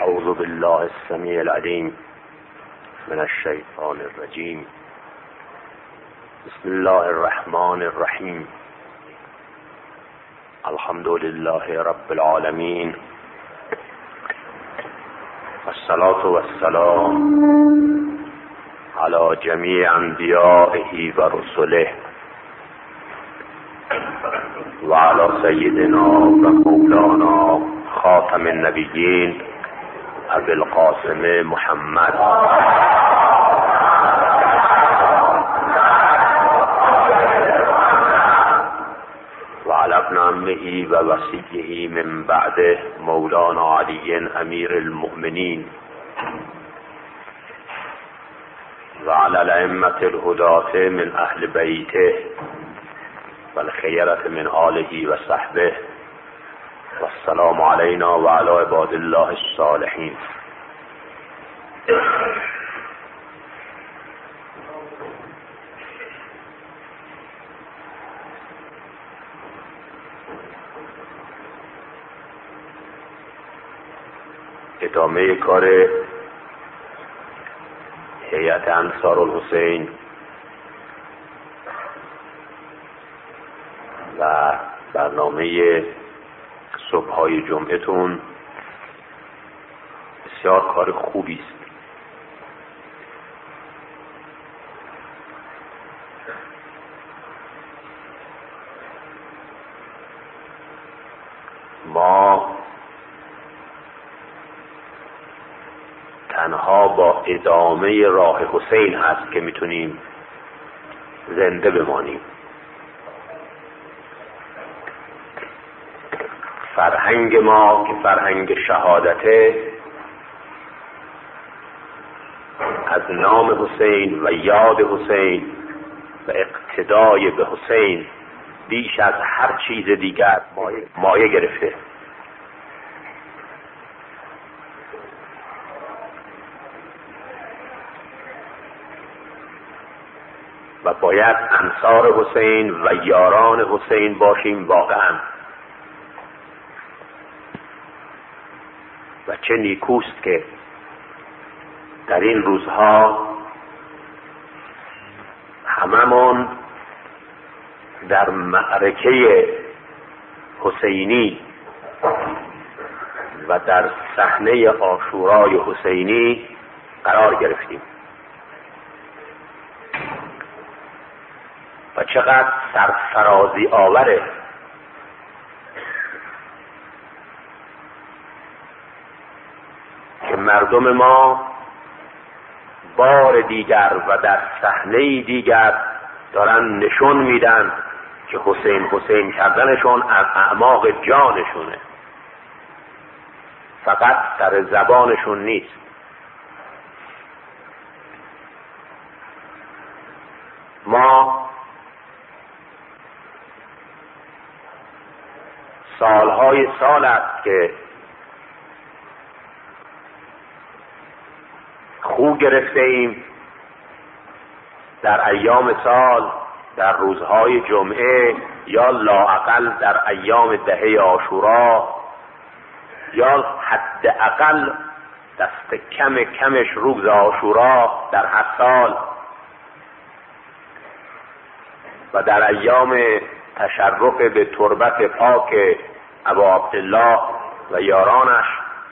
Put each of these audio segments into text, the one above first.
اعوذ بالله السمیع العلیم من الشیطان الرجیم. بسم الله الرحمن الرحیم. الحمد لله رب العالمین، والصلاة والسلام على جمیع انبیائه و رسله و علی سیدنا و مولانا خاتم النبیین ابی القاسم محمد و علی ابن عمه و وصیه من بعده مولانا علی امیر المؤمنین و علی الائمة الهداة من اهل بیته و الخیرة من آله و صحبه و السلام علینا و علی عباد الله الصالحین. ادامه کار هیئت انصار الحسین و برنامه صبح‌های جمعتون بسیار کار خوبی است. ما تنها با ادامه راه حسین هست که میتونیم زنده بمانیم. فرهنگ ما که فرهنگ شهادته از نام حسین و یاد حسین و اقتدای به حسین بیش از هر چیز دیگر مایه گرفته. و باید انصار حسین و یاران حسین باشیم واقعا. و چه نیکوست که در این روزها هممون در معرکه حسینی و در صحنه عاشورای حسینی قرار گرفتیم و چقدر سرفرازی آوره که مردم ما بار دیگر و در صحنه دیگر دارن نشون میدن که حسین حسین کردنشون از اعماق جانشونه، فقط سر زبانشون نیست. ما سالهای سال است که خو گرفته ایم در ایام سال، در روزهای جمعه یا لااقل در ایام دهه عاشورا یا حداقل دست کمش روز عاشورا در هر سال و در ایام تشرف به تربت پاک ابا عبدالله و یارانش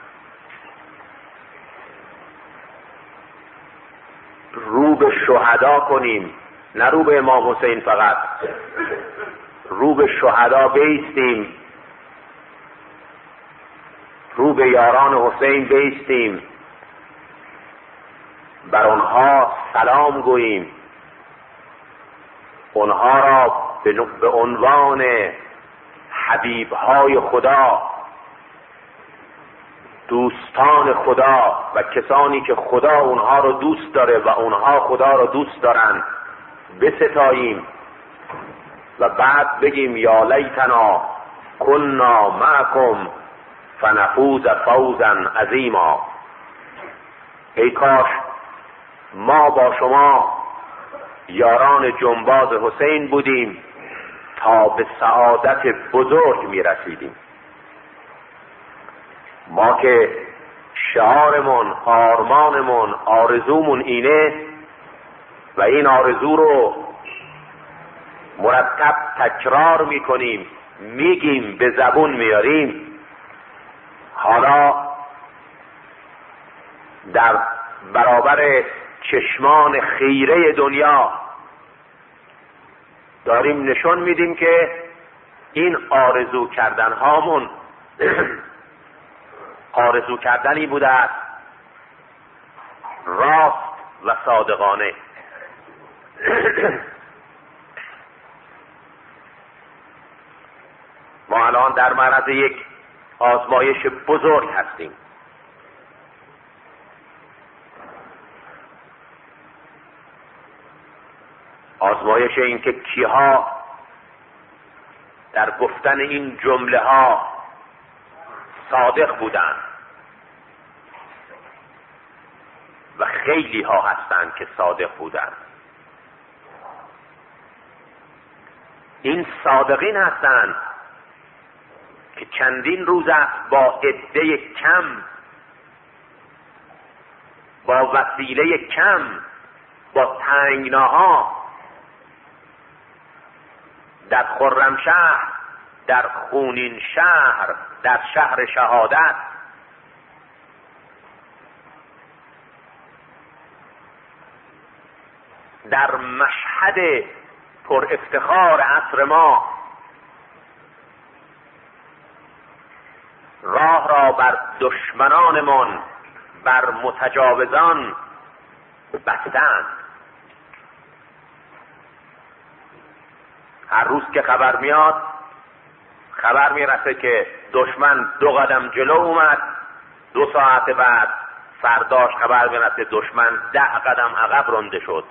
رو به شهدا کنیم، نه رو به امام حسین فقط، رو به شهدا بایستیم، رو به یاران حسین بایستیم، بر آنها سلام گوییم، آنها را به عنوان حبیبهای خدا، دوستان خدا و کسانی که خدا اونها رو دوست داره و اونها خدا رو دوست دارن بستاییم و بعد بگیم یا لیتنا کنا معکم فنفوز فوزا عظیما. ای کاش ما با شما یاران جنباز حسین بودیم تا به سعادت بزرگ می رسیدیم. ما که شعارمون، آرمانمون، آرزومون اینه و این آرزو رو مرتب تکرار میکنیم، میگیم، به زبون میاریم، حالا در برابر چشمان خیره دنیا داریم نشون میدیم که این آرزو کردن هامون آرزو کردنی بوده است راست و صادقانه. ما الان در معرض یک آزمایش بزرگ هستیم. آزمایش این که کیها در گفتن این جمله ها صادق بودند و خیلی ها هستند که صادق بودند. این صادقین هستند که چندین روز است با عده کم، با وسیله کم، با تنگناها در خرمشهر، در خونین شهر، در شهر شهادت در مشهد پر افتخار عصر ما راه را بر دشمنانمان، بر متجاوزان بستند. هر روز که خبر میاد، خبر میرسه که دشمن 2 قدم جلو اومد، 2 ساعت بعد فرداش خبر میرسه دشمن 10 قدم عقب رانده شد.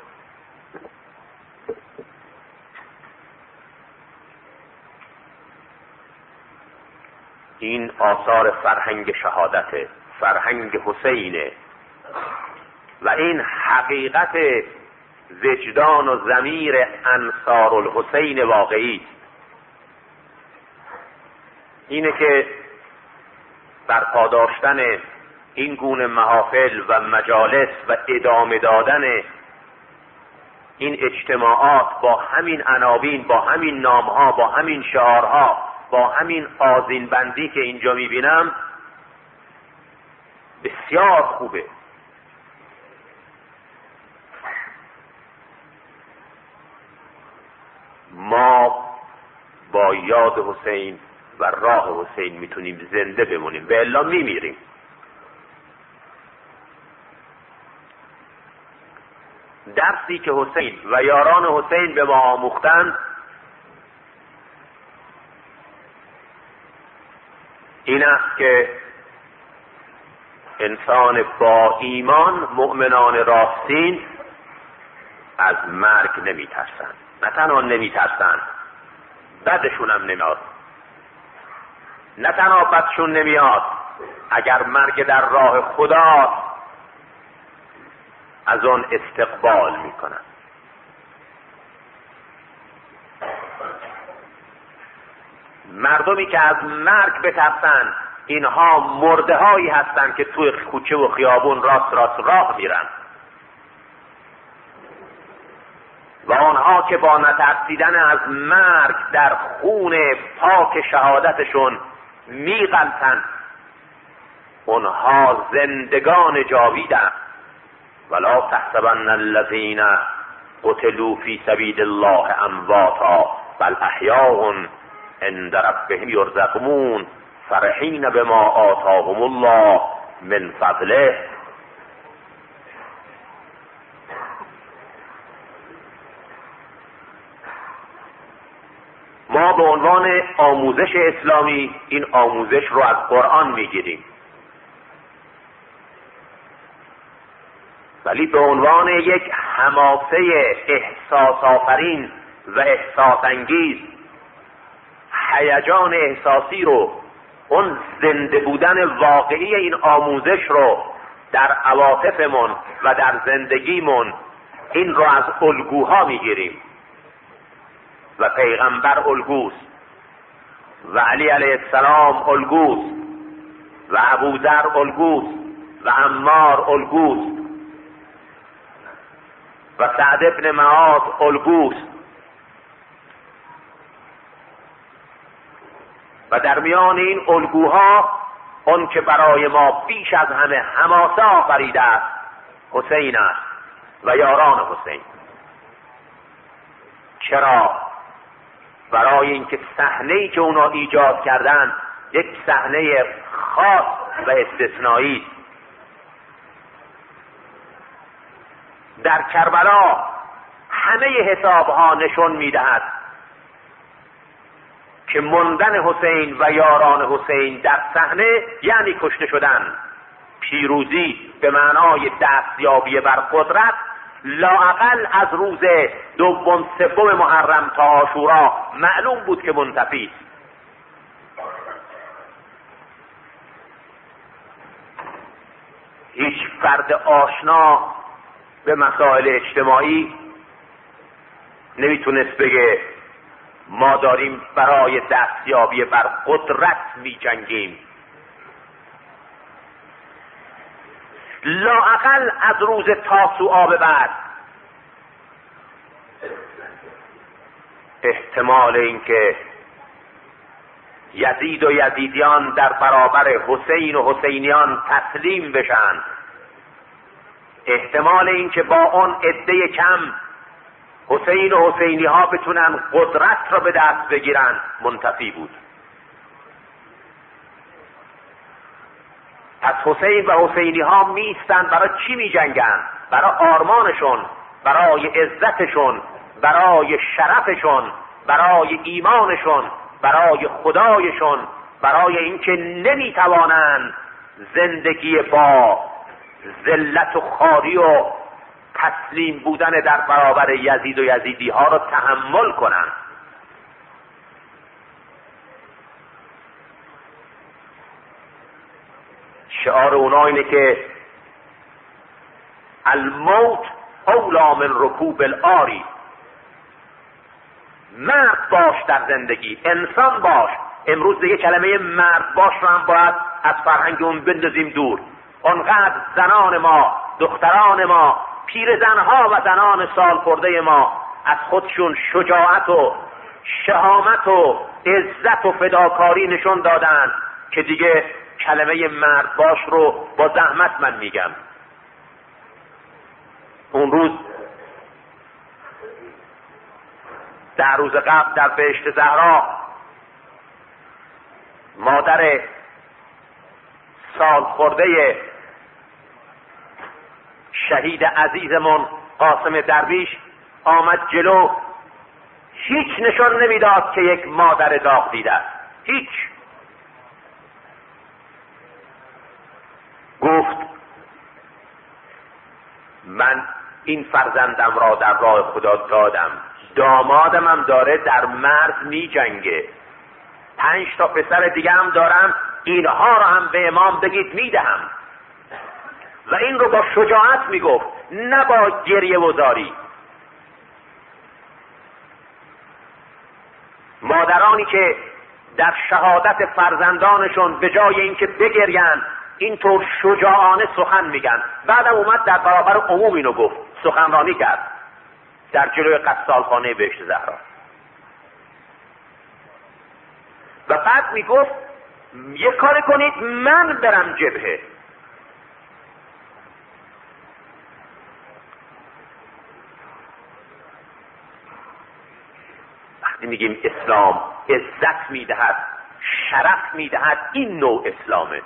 این آثار فرهنگ شهادته، فرهنگ حسینه و این حقیقت وجدان و ضمیر انصار الحسین واقعی اینه که برپا داشتن این گونه محافل و مجالس و ادامه دادن این اجتماعات با همین عناوین، با همین نامها، با همین شعارها، با همین آذین بندی که اینجا میبینم بسیار خوبه. ما با یاد حسین و راه حسین میتونیم زنده بمونیم، به الا میمیریم. درسی که حسین و یاران حسین به ما آموختند این است که انسان با ایمان، مؤمنان راستین از مرگ نمیترسند. نه تنها نمیترسند، بدشون هم نمیاد. نه تنها بدشون نمیاد، اگر مرگ در راه خدا از آن استقبال میکنند. مردمی که از مرگ بترسن اینها مرده هایی هستند که توی کوچه و خیابون راست راه میرن و آنها که با نترسیدن از مرگ در خون پاک شهادتشون میغلطن، اونها زندگان جاویدند. ولا تحسبن الذين قتلوا في سبيل الله امواتا بل احیاء عند ربهم یرزقون فرحین بما آتاهم الله من فضله. ما به عنوان آموزش اسلامی این آموزش رو از قرآن میگیریم، ولی به عنوان یک حماسه احساس آفرین و احساس انگیز، هیجان احساسی رو، اون زنده بودن واقعی این آموزش رو در عواطفمون و در زندگیمون این رو از الگوها میگیریم و پیغمبر الگوست و علی علیه السلام الگوست و ابوذر الگوست و عمار الگوست و سعد ابن معاذ الگوست و در میان این الگوها اون که برای ما بیش از همه حماسه آفریده است حسین است و یاران حسین. چرا؟ برای اینکه صحنه‌ای که اونا ایجاد کردن یک صحنه خاص و استثنایی. در کربلا همه حسابها نشون میدهد که ماندن حسین و یاران حسین در صحنه یعنی کشته شدن. پیروزی به معنای دستیابی بر قدرت لااقل از روز دوم سوم محرم تا عاشورا معلوم بود که منتفی است. هیچ فرد آشنا به مسائل اجتماعی نمیتونست بگه ما داریم برای دستیابی بر قدرت می جنگیم. لااقل از روز تاسوعا به بعد احتمال اینکه یزید و یزیدیان در برابر حسین و حسینیان تسلیم بشن، احتمال اینکه با اون عده کم حسین و حسینی ها بتونن قدرت را به دست بگیرن منتفی بود. پس حسین و حسینی ها میستن برای چی می جنگن؟ برای آرمانشون، برای عزتشون، برای شرفشون، برای ایمانشون، برای خدایشون، برای اینکه نمیتوانند زندگی با ذلت و خواری و تسلیم بودن در برابر یزید و یزیدی ها را تحمل کنند. شعار اونا اینه که الموت اولا من رکوب الآری. مرد باش در زندگی، انسان باش. امروز دیگه کلمه مرد باش رو هم باید از فرهنگمون بندازیم دور. اونقدر زنان ما، دختران ما، پیرزنها و زنان سال خورده ما از خودشون شجاعت و شهامت و عزت و فداکاری نشون دادن که دیگه کلمه مرد باش رو با زحمت من میگم. اون روز در روز قبل در بهشت زهرا مادر سال خورده شهید عزیزمون قاسم درویش آمد جلو. هیچ نشان نمیداد که یک مادر داغ دیده است. هیچ. گفت من این فرزندم را در راه خدا دادم، دامادم هم داره در مرز می جنگه، 5 تا پسر دیگه هم دارم، اینها را هم به امام بگید میدهم. و این رو با شجاعت میگفت، نه با گریه و زاری. مادرانی که در شهادت فرزندانشون به جای اینکه بگرین اینطور شجاعانه سخن میگن. بعدم اومد در برابر عموم اینو گفت، سخنرانی کرد در جلوی قصالخانه بهشت زهرا و بعد میگفت یک کار کنید من برم جبهه. وقتی میگیم اسلام عزت میدهد، شرف میدهد، این نوع اسلامه.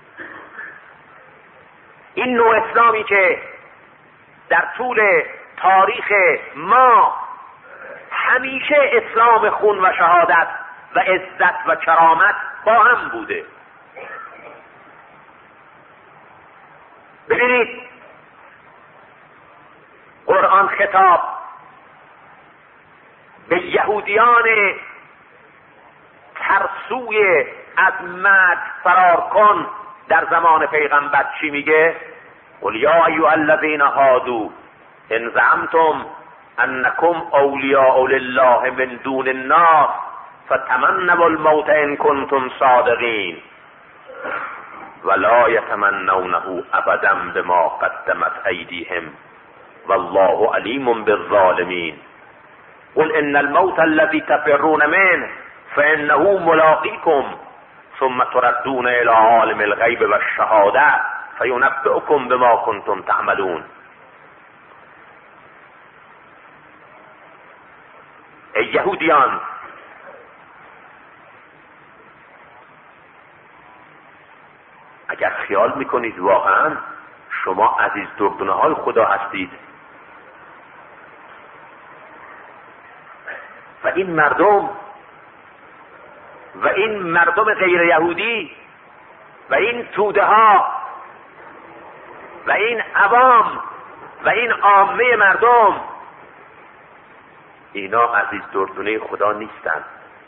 این نوع اسلامی که در طول تاریخ ما همیشه اسلام خون و شهادت و عزت و کرامت با هم بوده. ببینید قرآن خطاب به یهودیان ترسوی از مرگ فرار کن در زمان پیغمبر چی میگه؟ قل یا ایها الذین هادوا ان زعمتم انکم اولیاء لله من دون الناس فتمنوا الموت ان کنتم صادقین ولا یتمنونه ابدا بما قدمت ایدیهم والله علیم بالظالمین قل ان الموت الذي تفرون منه فانه ملاقیکم ثم تردون الى عالم الغیب والشهاده فینبئکم بما کنتم تعملون. ای یهودیان، اگر خیال میکنید واقعا شما عزیز دردونه های خدا هستید و این مردم غیر یهودی و این توده ها و این عوام و این عامه مردم، اینا عزیز دردونه خدا نیستند.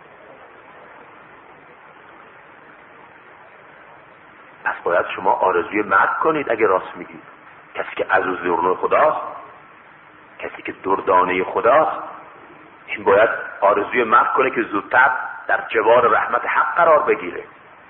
پس باید شما آرزوی مرگ کنید اگه راست میگید. کسی که عزیز دردونه خداست، کسی که دردانه خداست، این باید آرزوی مرگ کنه که زودتر در جوار رحمت حق قرار بگیره.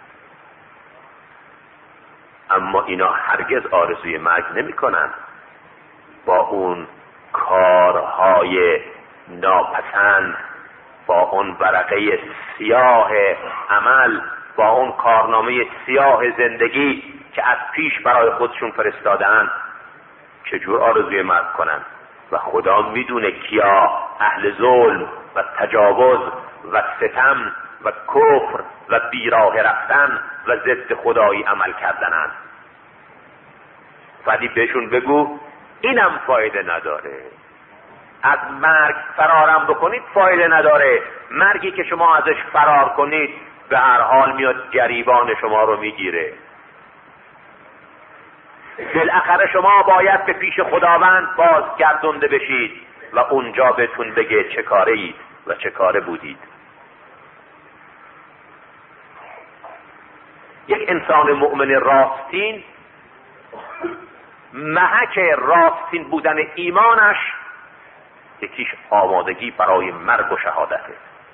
اما اینا هرگز آرزوی مرگ نمی کنن. با اون کارهای ناپسند، با اون ورقه سیاه عمل، با اون کارنامه سیاه زندگی که از پیش برای خودشون فرستادن، چجور آرزوی مرگ کنن؟ و خدا میدونه کیا اهل ظلم و تجاوز و ستم و کفر و بیراه رفتن و ضد خدایی عمل کردنن. ولی بهشون بگو اینم فایده نداره. از مرگ فرارم بکنید فایده نداره. مرگی که شما ازش فرار کنید به هر حال میاد گریبان شما رو میگیره. بالاخره شما باید به پیش خداوند بازگردونده بشید و اونجا بهتون بگه چه کاره اید و چه کاره بودید. یک انسان مؤمن راستین، محک راستین بودن ایمانش یکیش آمادگی برای مرگ و شهادته.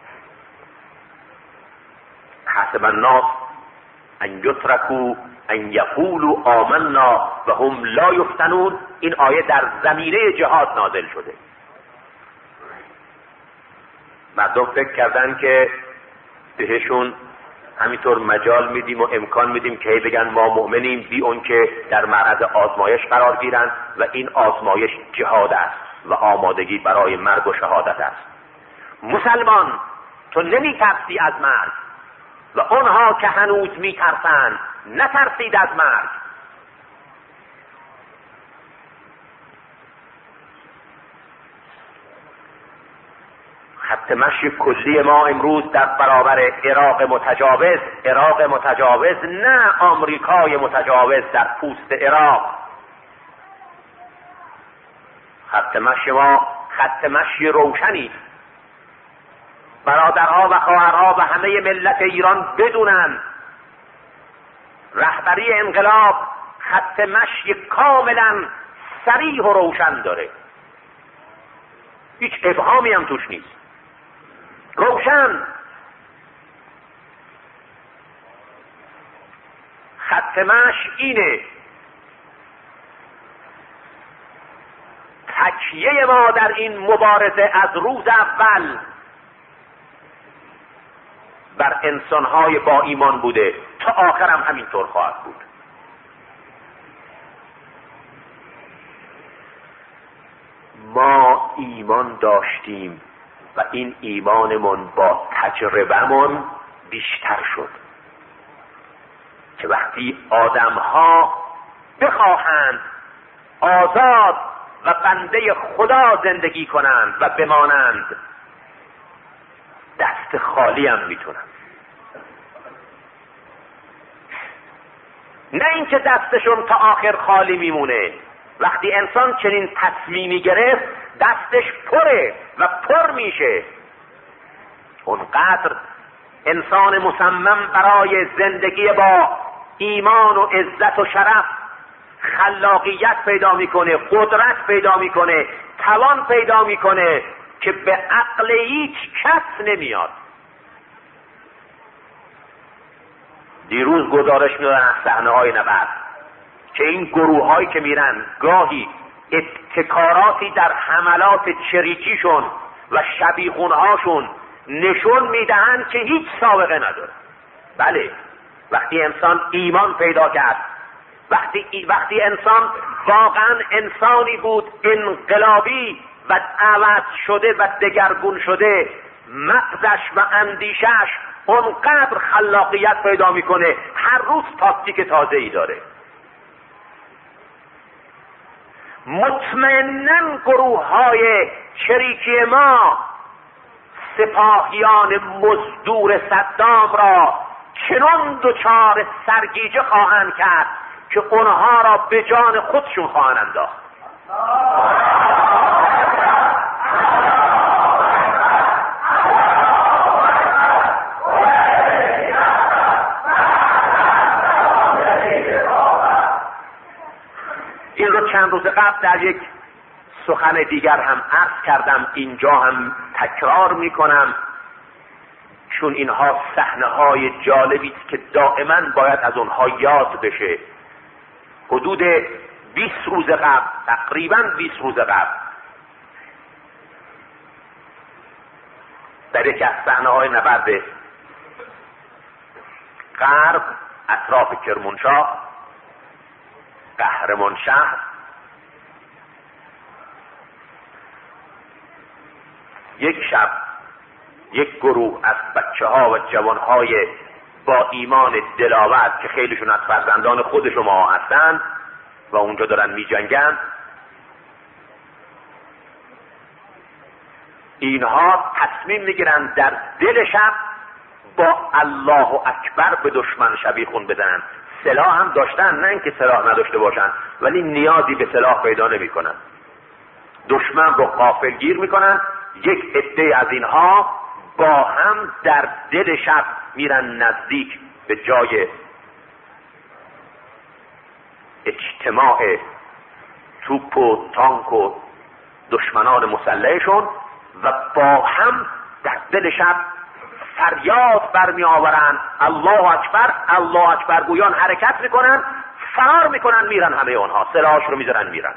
حسب الناس ان یترکوا ان یقولوا آمنا و هم لا یفتنون. این آیه در زمینه جهاد نازل شده. مردم فکر کردن که بهشون همینطور مجال میدیم و امکان میدیم که بگن ما مؤمنیم بی اون که در معرض آزمایش قرار گیرن و این آزمایش جهاد است و آمادگی برای مرگ و شهادت است. مسلمان تو نمیترسی از مرگ و اونها که هنوز میترسند نترسید از مرگ. خط مشی کلی ما امروز در برابر عراق متجاوز نه آمریکای متجاوز در پوست عراق. خط مشی ما خط مشی روشنی. برادرها و خواهرها و همه ملت ایران بدونن رهبری انقلاب خط مشی کاملا صریح و روشن داره. هیچ ابهامی هم توش نیست. روشن. خط مشی اینه. تکیه ما در این مبارزه از روز اول بر انسانهای با ایمان بوده، تا آخر هم همینطور خواهد بود. ما ایمان داشتیم و این ایمانمون با تجربهمون بیشتر شد که وقتی آدمها بخواهند آزاد و بنده خدا زندگی کنند و بمانند، دست خالی هم میتونن. نه اینکه دستشون تا آخر خالی میمونه. وقتی انسان چنین تصمیمی گرفت دستش پره و پر میشه. اونقدر انسان مصمم برای زندگی با ایمان و عزت و شرف خلاقیت پیدا میکنه، قدرت پیدا میکنه، توان پیدا میکنه که به عقل هیچ کس نمیاد. دیروز گزارش میدادن از صحنه‌های نبرد که این گروه‌هایی که میرن گاهی ابتکاراتی در حملات چریکیشون و شبیخونهاشون نشون میدهند که هیچ سابقه نداره. بله، وقتی انسان ایمان پیدا کرد، وقتی انسان واقعا انسانی بود انقلابی و عوض شده و دگرگون شده، مغزش و اندیشش اونقدر خلاقیت پیدا میکنه، هر روز تاکتیک تازه‌ای داره. مطمئناً گروه‌های چریکی ما سپاهیان مزدور صدام را چنان دچار سرگیجه خواهند کرد که اونها را به جان خودشون خواهند انداخت. این رو چند روز قبل در یک سخن دیگر هم عرض کردم، اینجا هم تکرار میکنم، چون اینها صحنه‌های جالبی است که دائما باید از اونها یاد بشه. حدود 20 روز قبل، تقریبا 20 روز قبل، در یکی از صحنه‌های نبرد غرب اطراف کرمانشاه، قهرمان شهر، یک شب یک گروه از بچه‌ها و جوان‌های با ایمان دلاور که خیلیشون از فرزندان خود شما هستند و اونجا دارن می‌جنگن، اینها تصمیم میگیرن در دل شب با الله اکبر به دشمن شبیخون بزنن. سلاح هم داشتن، نه اینکه سلاح نداشته باشن، ولی نیازی به سلاح پیدا نمی‌کنن. دشمن رو غافلگیر میکنن. یک عده از اینها با هم در دل شب میرن نزدیک به جای اجتماع توپ و تانک و دشمنان مسلحشون و با هم در دل شب فریاد برمی آورن، الله اکبر، الله اکبر گویان حرکت میکنن، فرار میکنن، میرن. همه اونها سلاحش رو میذارن میرن.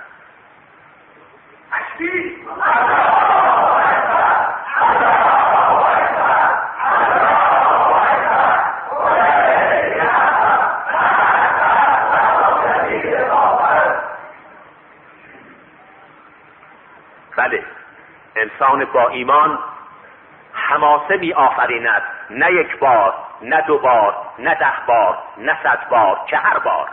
بله، انسان با ایمان حماسه می آفریند، نه یک بار، نه دو بار، نه 10 بار، نه 100 بار، که هر بار.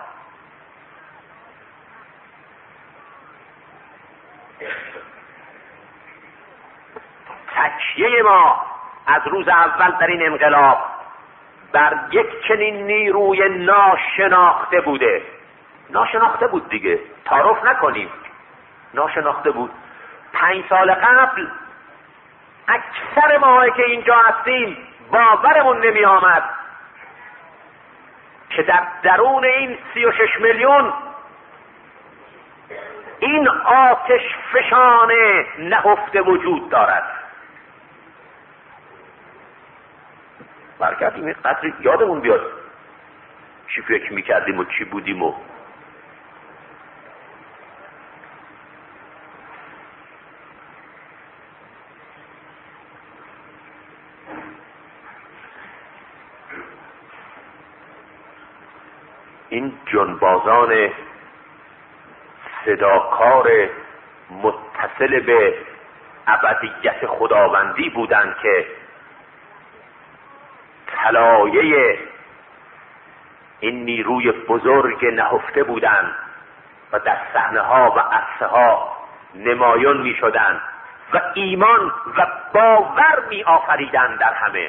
تکیه ما از روز اول در این انقلاب بر یک چنین نیروی ناشناخته بوده. ناشناخته بود دیگه، تعارف نکنیم، ناشناخته بود. 5 سال قبل اکثر ما که اینجا هستیم باورمون نمی آمد که در درون این 36 میلیون این آتش فشان نهفته وجود دارد. برگردیم این قدر یادمون بیاد چی فکر میکردیم و چی بودیم و این جنبازان صداکار متصل به ابدیت خداوندی بودند که طلایه این نیروی بزرگ نهفته بودند و در صحنه ها و عرصه ها نمایان می شدند و ایمان و باور می آفریدند در همه.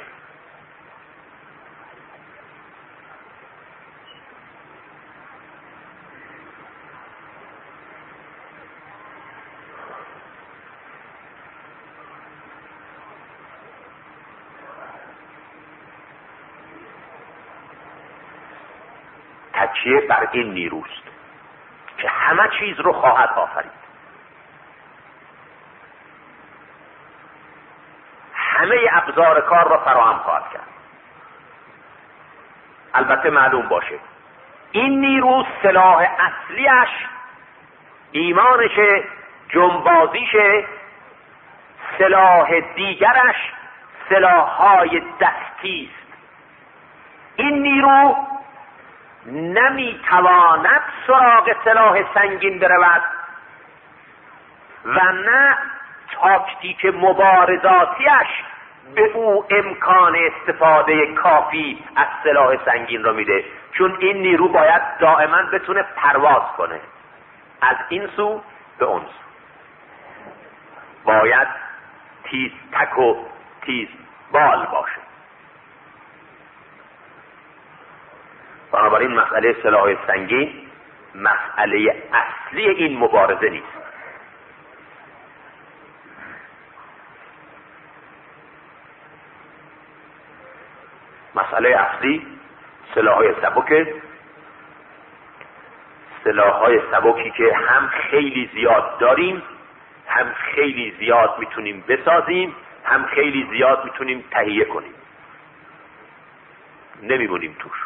تکیه بر این نیروست که همه چیز رو خواهد آفرید، همه ابزار کار را فراهم خواهد کرد. البته معلوم باشه این نیرو سلاح اصلیش ایمانشه، جنبازیشه، سلاح دیگرش سلاح‌های دستی است. این نیرو نمیتواند سراغ سلاح سنگین برود و نه تاکتیک مبارزاتیش به او امکان استفاده کافی از سلاح سنگین رو میده، چون این نیرو باید دائما بتونه پرواز کنه از این سو به اون سو، باید تیز تک و تیز بال باشه. بنابراین مسئله سلاح سنگین مسئله اصلی این مبارزه نیست. مسئله اصلی سلاح‌های سبکه، سلاح‌های سبکی که هم خیلی زیاد داریم، هم خیلی زیاد میتونیم بسازیم، هم خیلی زیاد میتونیم تهیه کنیم، نمیمونیم توش،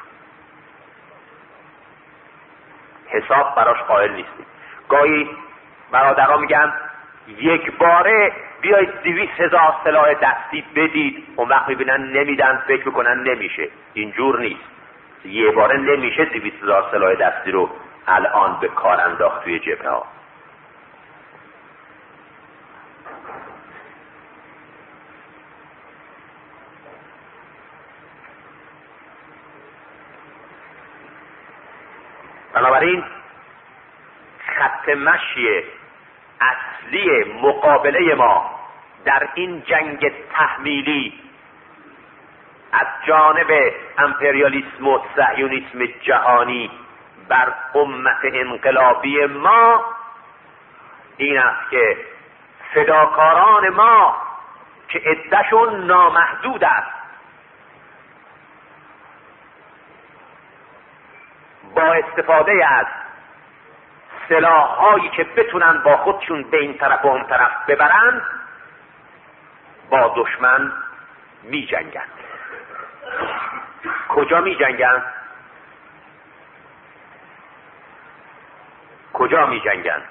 حساب براش قائل نیستیم. گاهی برادرها میگن یک باره بیایید 200,000 سلاح دستی بدید، اون وقت میبینن نمیدن، فکر میکنن نمیشه. اینجور نیست، یه باره نمیشه 200,000 سلاح دستی رو الان به کار انداخت توی جبهه ها. بنابراین خط مشی اصلی مقابله ما در این جنگ تحمیلی از جانب امپریالیسم و صهیونیسم جهانی بر امت انقلابی ما این است که فداکاران ما که عده‌شون نامحدود است با استفاده از سلاح‌هایی که بتونن با خودشون به این طرف و اون طرف ببرن با دشمن می جنگن. کجا می جنگن؟ کجا می جنگن؟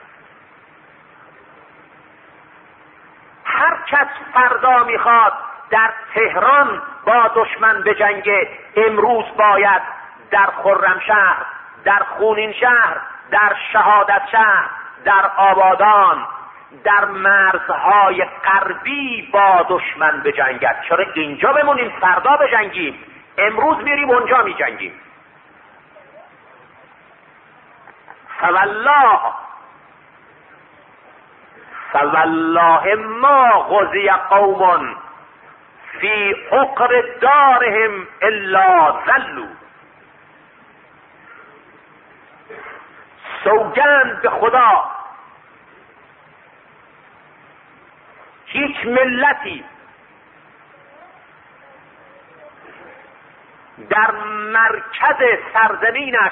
هر کس فردا میخواد در تهران با دشمن بجنگه، امروز باید در خرمشهر، در خونین شهر، در شهادت شهر، در آبادان، در مرزهای غربی با دشمن بجنگد. چرا اینجا بمونیم فردا بجنگیم؟ امروز میریم اونجا میجنگیم. فوالله ما غزی قوم فی عقر دارهم الا ذلوا. سوگند به خدا هیچ ملتی در مرکز سرزمینش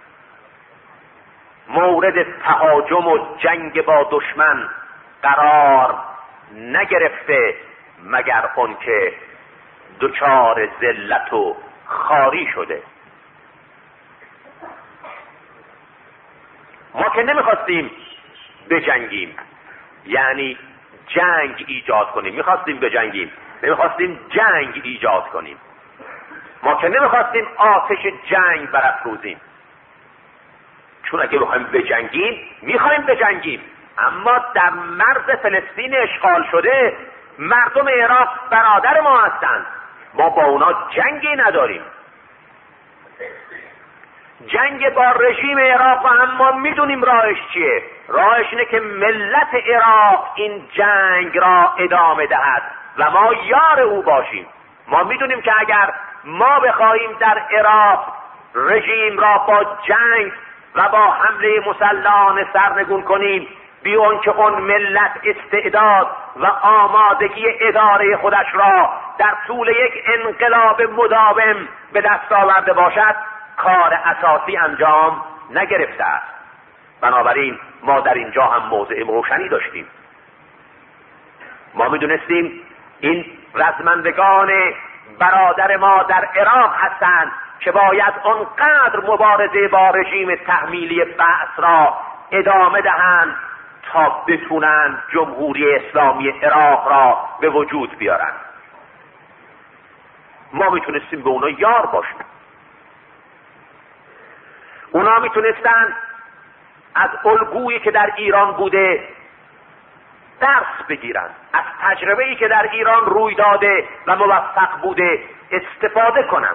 مورد تهاجم و جنگ با دشمن قرار نگرفته مگر اون که دچار ذلت و خواری شده. ما که نمیخواستیم بجنگیم، یعنی جنگ ایجاد کنیم، میخواستیم بجنگیم، نمیخواستیم جنگ ایجاد کنیم. ما که نمیخواستیم آتش جنگ برافروزیم، چون اگه بخوایم بجنگیم میخوایم بجنگیم، اما در مرز فلسطین اشغال شده مردم عراق برادر ما هستند، ما با اونا جنگی نداریم. جنگ با رژیم عراق و هم ما میدونیم راهش چیه. راهش اینه که ملت عراق این جنگ را ادامه دهد و ما یار او باشیم. ما میدونیم که اگر ما بخواهیم در عراق رژیم را با جنگ و با حمله مسلحانه سرنگون کنیم، بی اون که اون ملت استعداد و آمادگی اداره خودش را در طول یک انقلاب مداوم به دست آورده باشد، کار اساسی انجام نگرفته است. بنابراین ما در اینجا هم موضع روشنی داشتیم. ما میدونستیم این رزمندگان برادر ما در عراق هستند که باید آنقدر مبارزه با رژیم تحمیلی بعث را ادامه دهند تا بتونن جمهوری اسلامی عراق را به وجود بیارن. ما میتونستیم به اونا یار باشیم. اونا میتونستن از الگویی که در ایران بوده درس بگیرن، از تجربه‌ای که در ایران روی داده و موفق بوده استفاده کنن.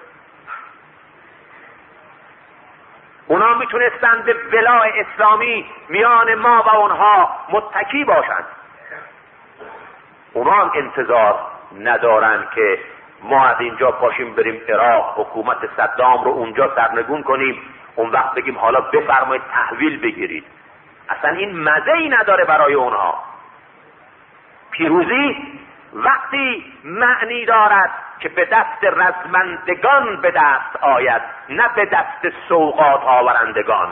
اونا میتونستن به ولای اسلامی میان ما و اونها متکی باشن. اونا هم انتظار ندارن که ما از اینجا پاشیم بریم عراق، حکومت صدام رو اونجا سرنگون کنیم، اون وقت بگیم حالا بفرمایید تحویل بگیرید. اصلا این مزه‌ای نداره برای اونها. پیروزی وقتی معنی دارد که به دست رزمندگان به دست آید، نه به دست سوغات آورندگان.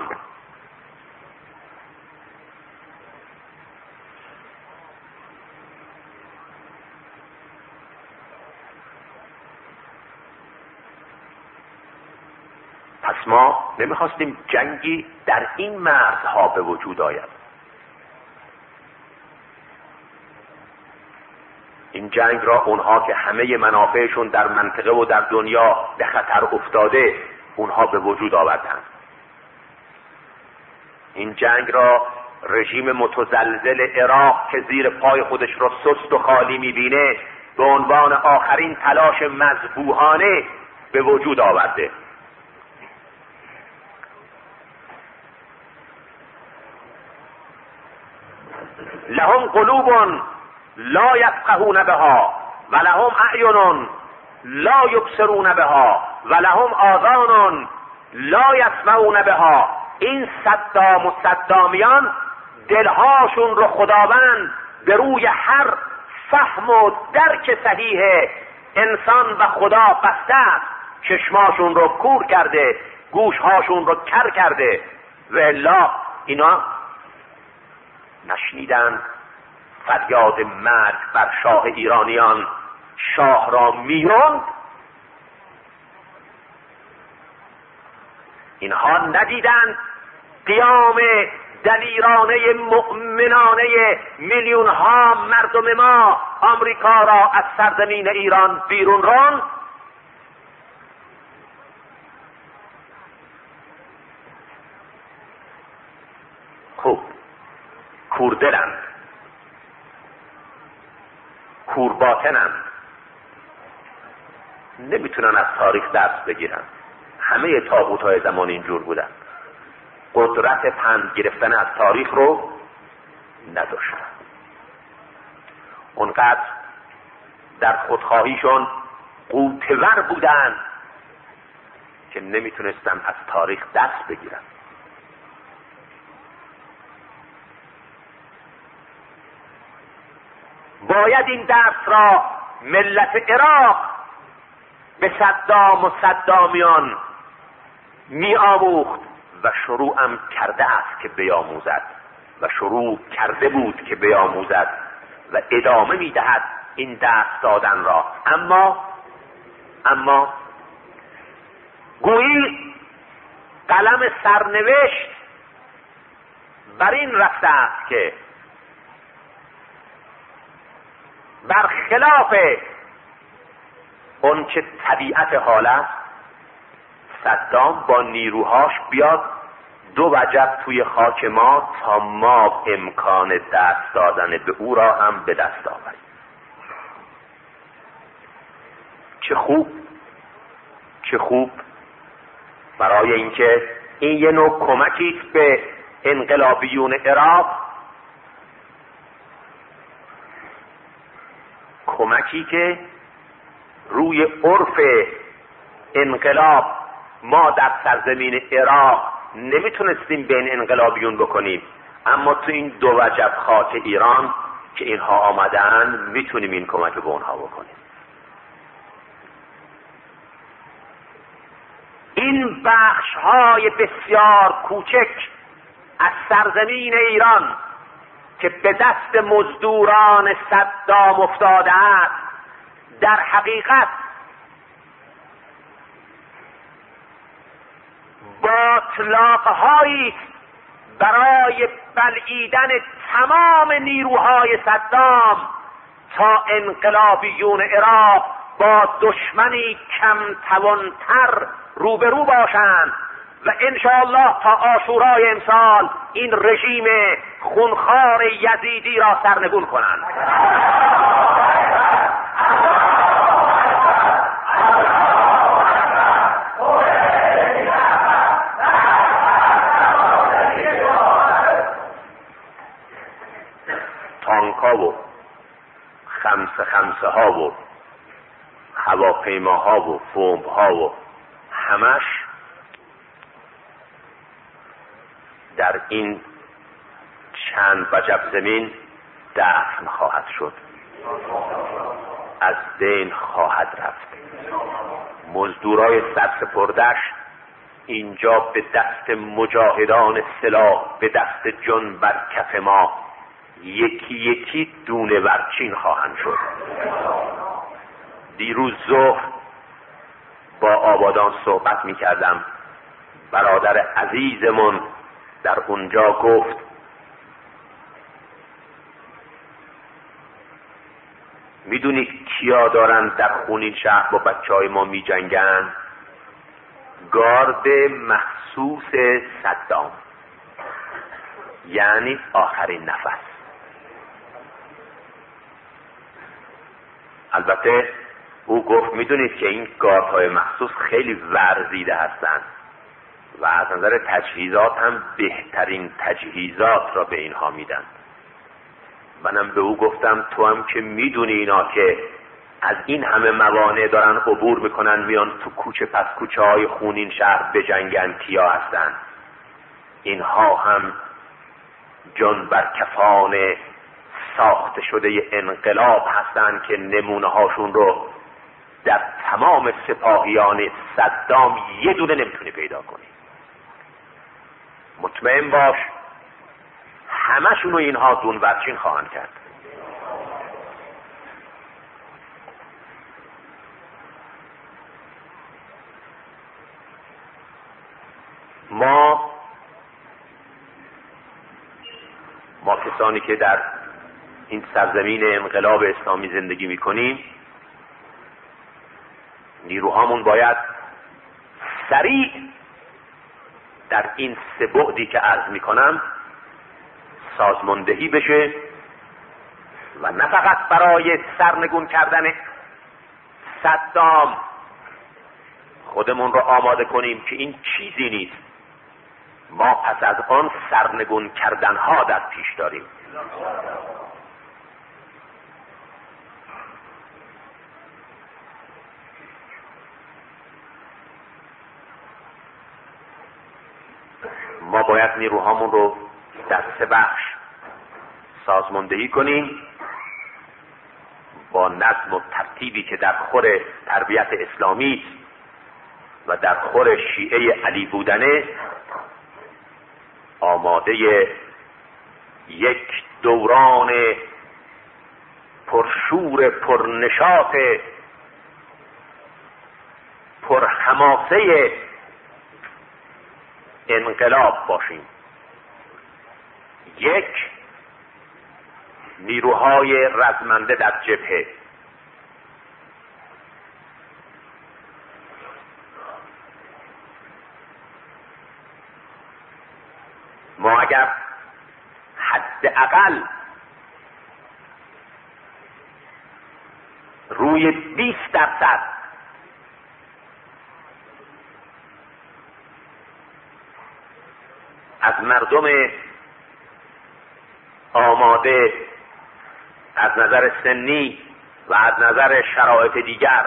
پس ما نمیخواستیم جنگی در این مرزها به وجود آید. این جنگ را اونها که همه منافعشون در منطقه و در دنیا به خطر افتاده اونها به وجود آوردن. این جنگ را رژیم متزلزل عراق که زیر پای خودش را سست و خالی میبینه به عنوان آخرین تلاش مذبوحانه به وجود آورده. لهم قلوب لا یفقهون بها و لهم اعین لا یبصرون بها و لهم آذان لا یسمعون بها. این صدام و صدامیان دلهاشون رو خداوند به روی هر فهم و درک صحیح انسان و خدا بسته است. چشماشون رو کور کرده، گوشهاشون رو کر کرده و الا اینا نشنیدن فریاد مرگ بر شاه ایرانیان شاه را میراند. اینها ندیدند قیام دلیرانه مؤمنانه میلیون ها مردم ما آمریکا را از سرزمین ایران بیرون راند. خوب کوردلند، کورباطنند، نمیتونن از تاریخ درس بگیرن. همه طاغوت‌های زمان اینجور بودن، قدرت پند گرفتن از تاریخ رو نداشتن. اونقدر در خودخواهیشون قوتور بودن که نمیتونستن از تاریخ درس بگیرن. باید این درس را ملت عراق به صدام و صدامیان می آموخت و شروع هم کرده است که بیاموزد و شروع کرده بود که بیاموزد و ادامه می دهد این درس دادن را. اما گویی قلم سرنوشت بر این رفته است که برخلاف اون که طبیعت حال است، صدام با نیروهاش بیاد دو وجب توی خاک ما تا ما امکان دست دادن به او را هم به دست آوریم. چه خوب برای اینکه این یه نوع کمکی است به انقلابیون عراق، کمکی که روی عرف انقلاب ما در سرزمین عراق نمیتونستیم بین انقلابیون بکنیم، اما تو این دو وجب خاک ایران که اینها آمدن میتونیم این کمک به اونها بکنیم. این بخش های بسیار کوچک از سرزمین ایران که به دست مزدوران صدام افتاده است، در حقیقت باتلاق‌هایی برای بلعیدن تمام نیروهای صدام تا انقلابیون عراق با دشمنی کم توانتر روبرو باشند و انشاءالله تا عاشورای امسال این رژیم خونخوار یزیدی را سرنگون کنند. تانک‌ها و خمسه ها و هواپیماها و بمب‌ها و همش در این چند وجب زمین دفن خواهد شد، از بین خواهد رفت. مزدورای سرسپردش اینجا به دست مجاهدان سلاح به دست جن بر کف ما یکی یکی دونه ورچین خواهند شد. دیروز ظهر با آبادان صحبت می کردم. برادر عزیزمون در اونجا گفت میدونید کیا دارن در خونین شهر با بچهای ما می جنگن؟ گارد مخصوص صدام، یعنی آخرین نفس. البته او گفت میدونید که این گاردهای مخصوص خیلی ورزیده هستند و از نظر تجهیزات هم بهترین تجهیزات را به اینها میدن. منم به او گفتم تو هم که میدونی اینا که از این همه موانع دارن عبور میکنن میان تو کوچه پس کوچه های خونین شهر بجنگن، کیا هستن؟ اینها هم جان بر کفان ساخته شده انقلاب هستن که نمونه هاشون رو در تمام سپاهیان صدام یه دونه نمیتونی پیدا کنی. مطمئن باش همشونو اینها دون ورچین خواهند کرد. ما کسانی که در این سرزمین انقلاب اسلامی زندگی میکنیم نیروهامون باید سریع در این سه بعدی که عرض میکنم سازماندهی بشه و نه فقط برای سرنگون کردن صدام خودمون رو آماده کنیم که این چیزی نیست، ما پس از آن سرنگون کردنها در پیش داریم. ما باید نیروهامون رو در سه بخش سازماندهی کنیم با نظم و ترتیبی که در خور تربیت اسلامی و در خور شیعه علی بودنه، آماده یک دوران پرشور پرنشاط پرحماسه انقلاب باشیم. یک، نیروهای رزمنده در جبهه. ما اگر حداقل روی 20% از مردم آماده از نظر سنی و از نظر شرایط دیگر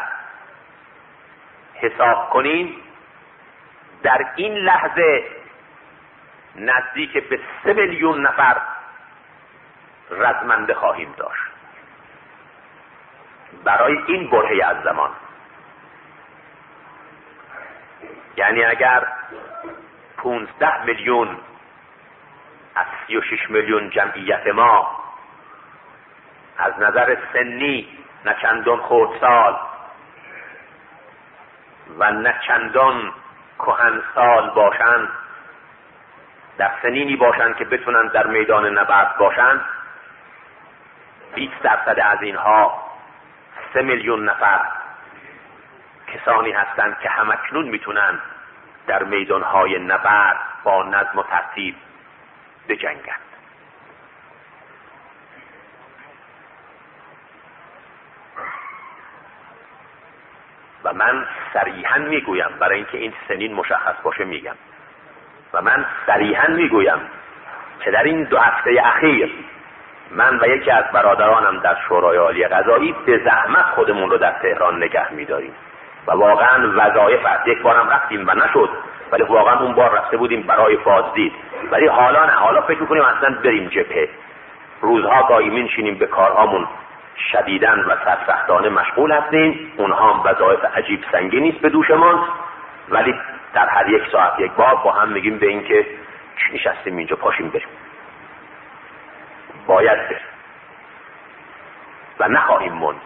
حساب کنیم، در این لحظه نزدیک به 3 میلیون نفر رزمنده خواهیم داشت برای این برهه از زمان. یعنی اگر 15 میلیون از 36 میلیون جمعیت ما از نظر سنی نه چندان خردسال و نه چندان کهنسال باشند، در سنینی باشند که بتونن در میدان نبرد باشند، 20% از اینها 3 میلیون نفر کسانی هستند که همکنون میتونن در میدانهای نبرد با نظم و ترتیب بجنگند. و من صریحاً میگویم، برای اینکه این سنین مشخص باشه میگم، و من صریحاً میگویم که در این 2 هفته اخیر من و یکی از برادرانم در شورای عالی قضایی به زحمت خودمون رو در تهران نگه میداریم و واقعا وظایف است. یک بارم رفتیم و نشد، ولی واقعا اون بار رفته بودیم برای بازدید، ولی حالا نه، حالا فکر میکنیم اصلا بریم جبهه. روزها گاهی می‌نشینیم به کارهامون شدیداً و سرسختانه مشغول هستیم، اونها هم وظایف عجیب سنگینی است به دوشمان، ولی در هر 1 ساعت 1 بار با هم میگیم به این که نشستیم اینجا، پاشیم بریم، باید بریم و نخواهیم موند.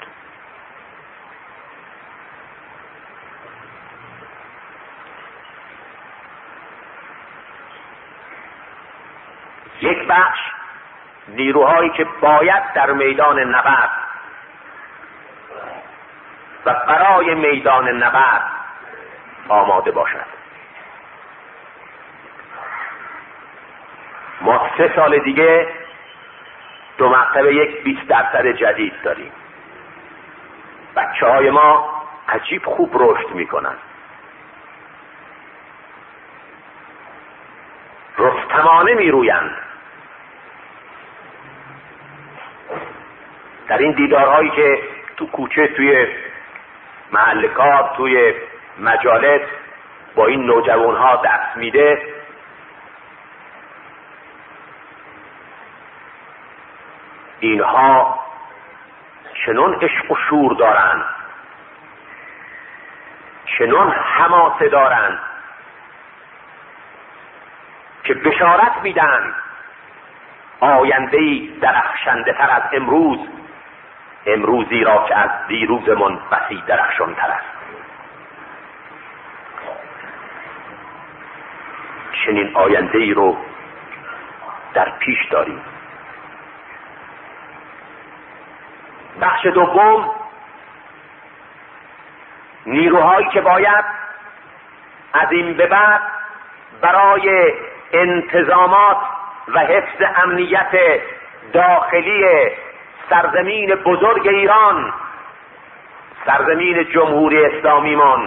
یک بخش نیروهایی که باید در میدان نبرد و برای میدان نبرد آماده باشد. ما 3 سال دیگه 2 مرتبه یک 20% جدید داریم. بچه‌های ما عجیب خوب رشد میکنن، رستمانه میرویند. در این دیدارهایی که تو کوچه، توی محل کار، توی مجالس با این نوجوانها دست میده، اینها چنون عشق و شور دارند، چنون حماسه دارند که بشارت میدن آینده‌ای درخشنده تر از امروزی را که از دیروزمان بسی درخشان‌تر است. چنین آینده‌ای رو در پیش داریم. بخش دوم، نیروهایی که باید از این به بعد برای انتظامات و حفظ امنیت داخلی سرزمین بزرگ ایران، سرزمین جمهوری اسلامیمان،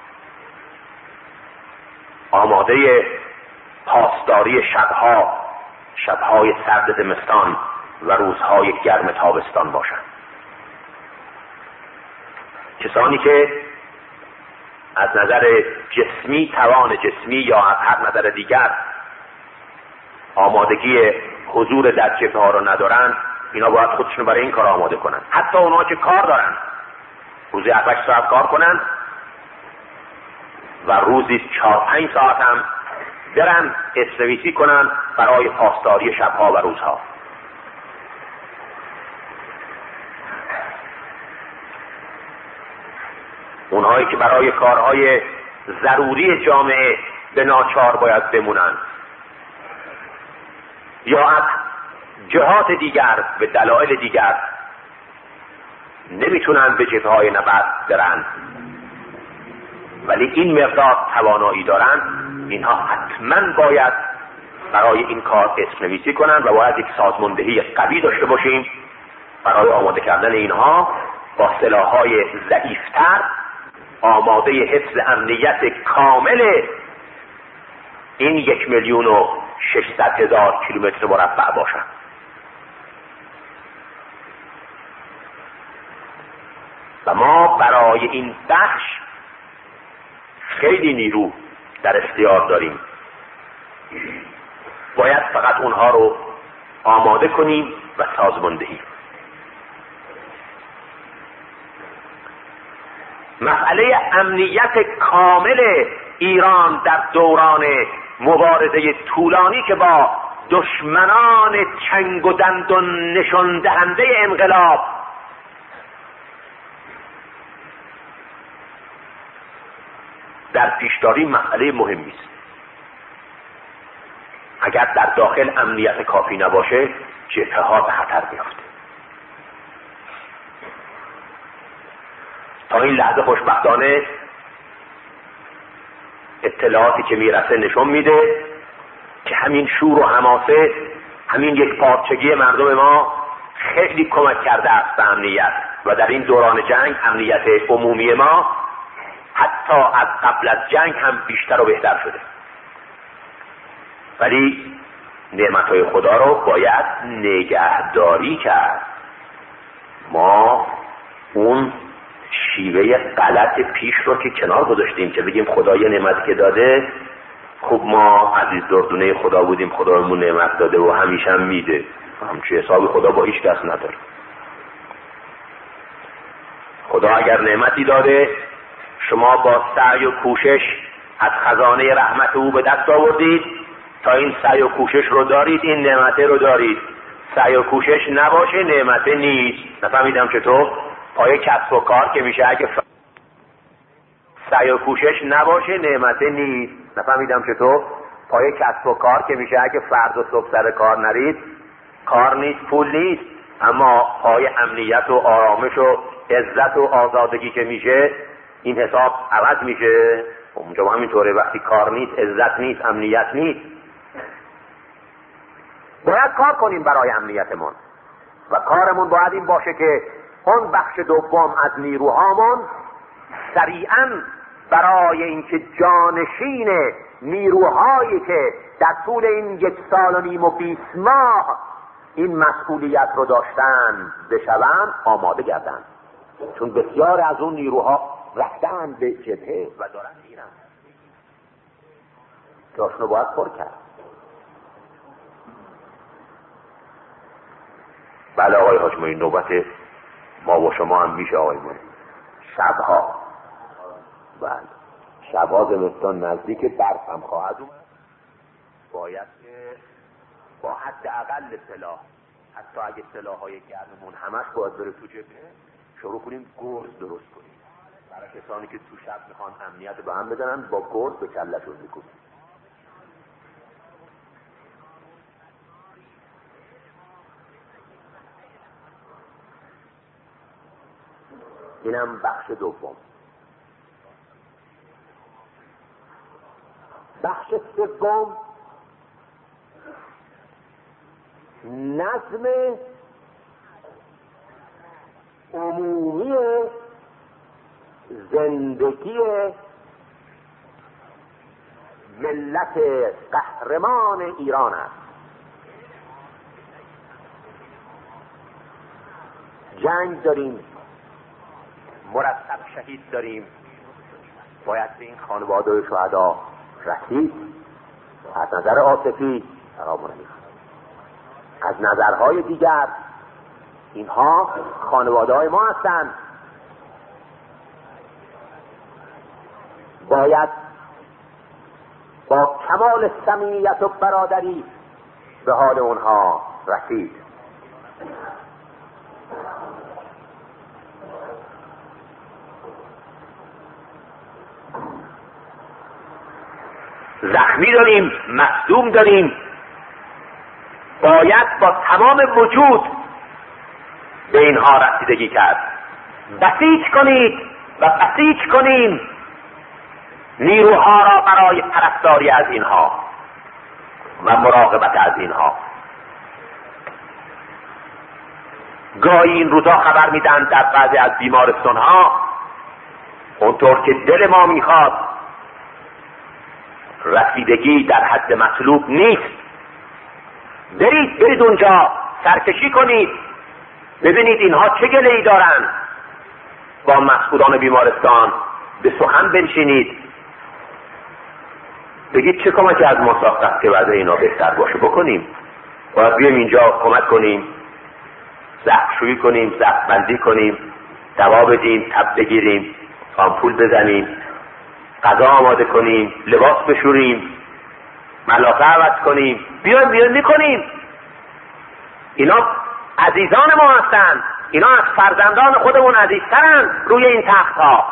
آماده پاسداری شبهای سرد زمستان و روزهای گرم تابستان باشند. کسانی که از نظر جسمی، توان جسمی یا از هر نظر دیگر آمادگی حضور در جبهه ها رو ندارن، اینا باید خودشون برای این کار آماده کنن. حتی اونها که کار دارن، روزی 7-8 ساعت کار کنن و روزی 4-5 ساعت هم برن استویسی کنن برای پاسداری شبها و روزها. اونهایی که برای کارهای ضروری جامعه به ناچار باید بمونن یا از جهات دیگر به دلایل دیگر نمیتونن به جبهه‌های نبرد برن ولی این مقدار توانایی دارن، اینها حتما باید برای این کار اسم‌نویسی کنن و باید یک سازماندهی قوی داشته باشیم برای آماده کردن اینها با سلاح‌های ضعیف‌تر، آماده حفظ امنیت کامل این 1,600,000 کیلومتر مربع باشند. و ما برای این بخش خیلی نیرو در اختیار داریم، باید فقط اونها رو آماده کنیم و سازماندهی. مسئله امنیت کامل ایران در دوران مبارزه طولانی که با دشمنان چنگ و دندان نشان دهنده انقلاب در پیش داریم مسئله مهمی است. اگر در داخل امنیت کافی نباشه جبهه ها به خطر میافته. تا این لحظه خوشبختانه اطلاعاتی که میرسه نشون میده که همین شور و حماسه، همین یک پارچگی مردم ما خیلی کمک کرده است به امنیت و در این دوران جنگ امنیت عمومی ما حتی از قبل از جنگ هم بیشتر و بهتر شده. ولی نعمتهای خدا رو باید نگهداری کرد. ما اون شیوه غلط پیش رو که کنار گذاشتیم که بگیم خدا یه نعمتی که داده، خب ما عزیز دردونه خدا بودیم، خدا بهمون نعمت داده و همیشه هم میده، همچه حسابی خدا با هیچ کس نداره. خدا اگر نعمتی داده شما با سعی و کوشش از خزانه رحمت او به دست آوردید تا این سعی و کوشش رو دارید، این نعمت رو دارید. سعی و کوشش نباشه نعمت نیست. نفهمیدم چطور؟ پای کسب و کار که میشه اگه سعی و کوشش نباشه نعمت نیست. نفهمیدم چطور؟ پای کسب و کار که میشه اگه فرد و صبح سر کار نرید کار نیست، پول نیست. اما پای امنیت و آرامش و عزت و آزادگی که میشه این حساب عوض میشه. اونجا همینطوره، وقتی کار نیست، عزت نیست، امنیت نیست. باید کار کنیم برای امنیتمون و کارمون باید این باشه که اون بخش دوم از نیروهامون سریعاً برای اینکه جانشین نیروهایی که در طول این 1 سال و نیم و 20 ماه این مسئولیت رو داشتن بشوند آماده گردن، چون بسیار از اون نیروها رفتن به جبهه و دارن میرن. جاشونو باید پر کرد. بله آقای حاج معین، نوبت ما و شما هم میشه آقای معین. شبها، بله شبها زمستان نزدیک برف هم خواهد اومد. باید که با حد اقل سلاح، حتی اگه سلاح‌های گرممون همش باید بره تو جبهه، شروع کنیم گرز درست کنیم برای کسانی که تو شب میخوان امنیت به هم بدنن، با گرز به کله‌شون میکنیم. اینم بخش دوم. بخش سوم نظم عمومی زندگی ملت قهرمان ایران است. جنگ داریم، مرتب شهید داریم، باید به این خانواده شهدا رسید. از نظر عاطفی فرامون نمی‌خواد، از نظرهای دیگر اینها خانواده های ما هستند. باید با کمال صمیمیت و برادری به حال اونها رسید. زخمی داریم، مصدوم داریم، باید با تمام وجود به اینها رسیدگی کرد. بسیج کنید و بسیج کنیم نیروها را برای پرستاری از اینها و مراقبت از اینها. گاهی این روزا خبر میدن در بعضی از بیمارستان ها اونطور که دل ما میخواد رسیدگی در حد مطلوب نیست. برید اونجا سرکشی کنید، ببینید اینها چه گله‌ای دارن، با مسئولان بیمارستان به سخن بنشینید، بگید چه کمکی از ما ساخت که وضع اینا بهتر باشه بکنیم. باید بیایم اینجا کمک کنیم، زخم‌شویی کنیم، زخم‌بندی کنیم، دوا بدیم، تب بگیریم، آمپول بزنیم، غذا آماده کنیم، لباس بشوریم، ملافه عوض کنیم. بیایم میکنیم. اینا عزیزان ما هستن، اینا از فرزندان خودمون عزیزترن روی این تخت ها.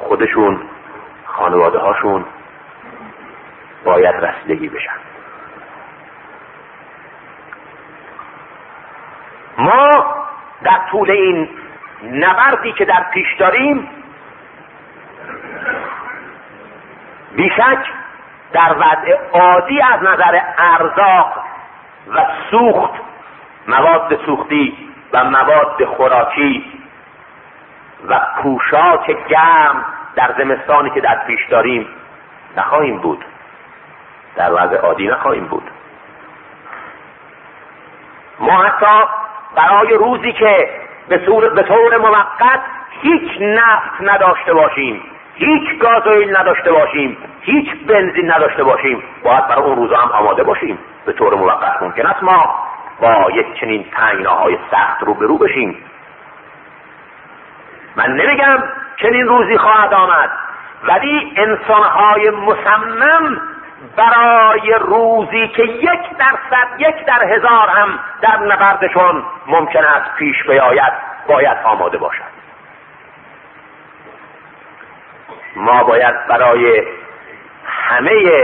خودشون، خانواده هاشون باید رسیدگی بشن. ما در طول این نبردی که در پیش داریم بیشک در وضع عادی از نظر ارزاق و سوخت، مواد سوختی و مواد خوراکی و پوشاک گرم در زمستانی که در پیش داریم نخواهیم بود، در وضع عادی نخواهیم بود. ما حتی برای روزی که به طور موقت هیچ نفت نداشته باشیم، هیچ گازوئیل نداشته باشیم، هیچ بنزین نداشته باشیم، باید برای اون روزا هم آماده باشیم. به طور موقت ممکن است ما با یک چنین تنگناهای سخت روبرو بشیم. من نمیگم چنین روزی خواهد آمد، ولی انسانهای مصمم برای روزی که 1%، 1 در 1000 هم در نبردشون ممکن است پیش بیاید باید آماده باشد. ما باید برای همه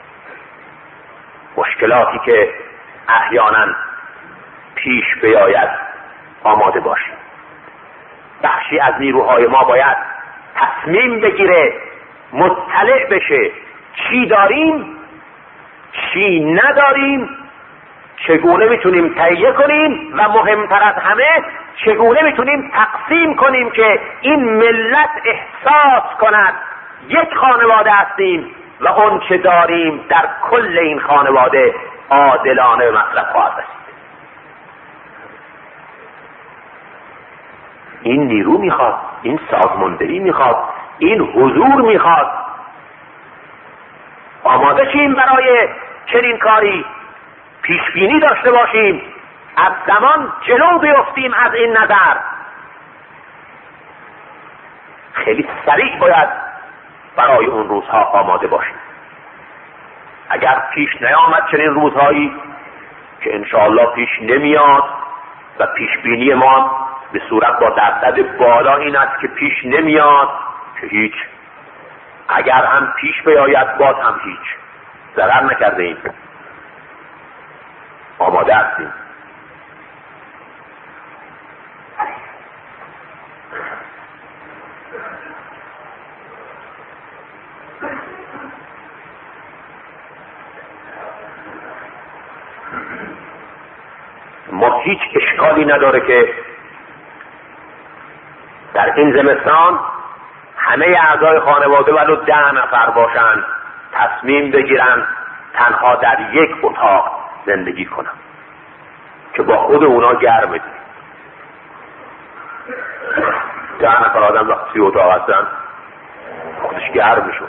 مشکلاتی که احیانا پیش بیاید آماده باشیم. بخشی از نیروهای ما باید تصمیم بگیره، مطلع بشه چی داریم، چی نداریم، چگونه میتونیم تهیه کنیم و مهمتر از همه چگونه میتونیم تقسیم کنیم که این ملت احساس کند یک خانواده هستیم و اون چه داریم در کل این خانواده عادلانه مصرف خواهد رسید. این نیرو میخواد، این سازماندهی میخواد، این حضور میخواد. آماده شیم برای چنین کاری، پیشبینی داشته باشیم، از زمان جلو بیفتیم از این نظر. خیلی سریع باید برای اون روزها آماده باشیم. اگر پیش نیامد چنین روزهایی که انشاءالله پیش نمیاد و پیشبینی ما به صورت با درصد بالا این است که پیش نمیاد، که هیچ، اگر هم پیش بیاید باز هم هیچ، ضرر نکرده ایم، آماده هستیم. ما هیچ اشکالی نداره که در این زمستان همه اعضای خانواده ولو 10 نفر باشن، تصمیم بگیرن تنها در یک اتاق زندگی کنن که با خود اونا گرمه. 10 نفر آدم وقتی اتاق هستن خودش گرم میشون.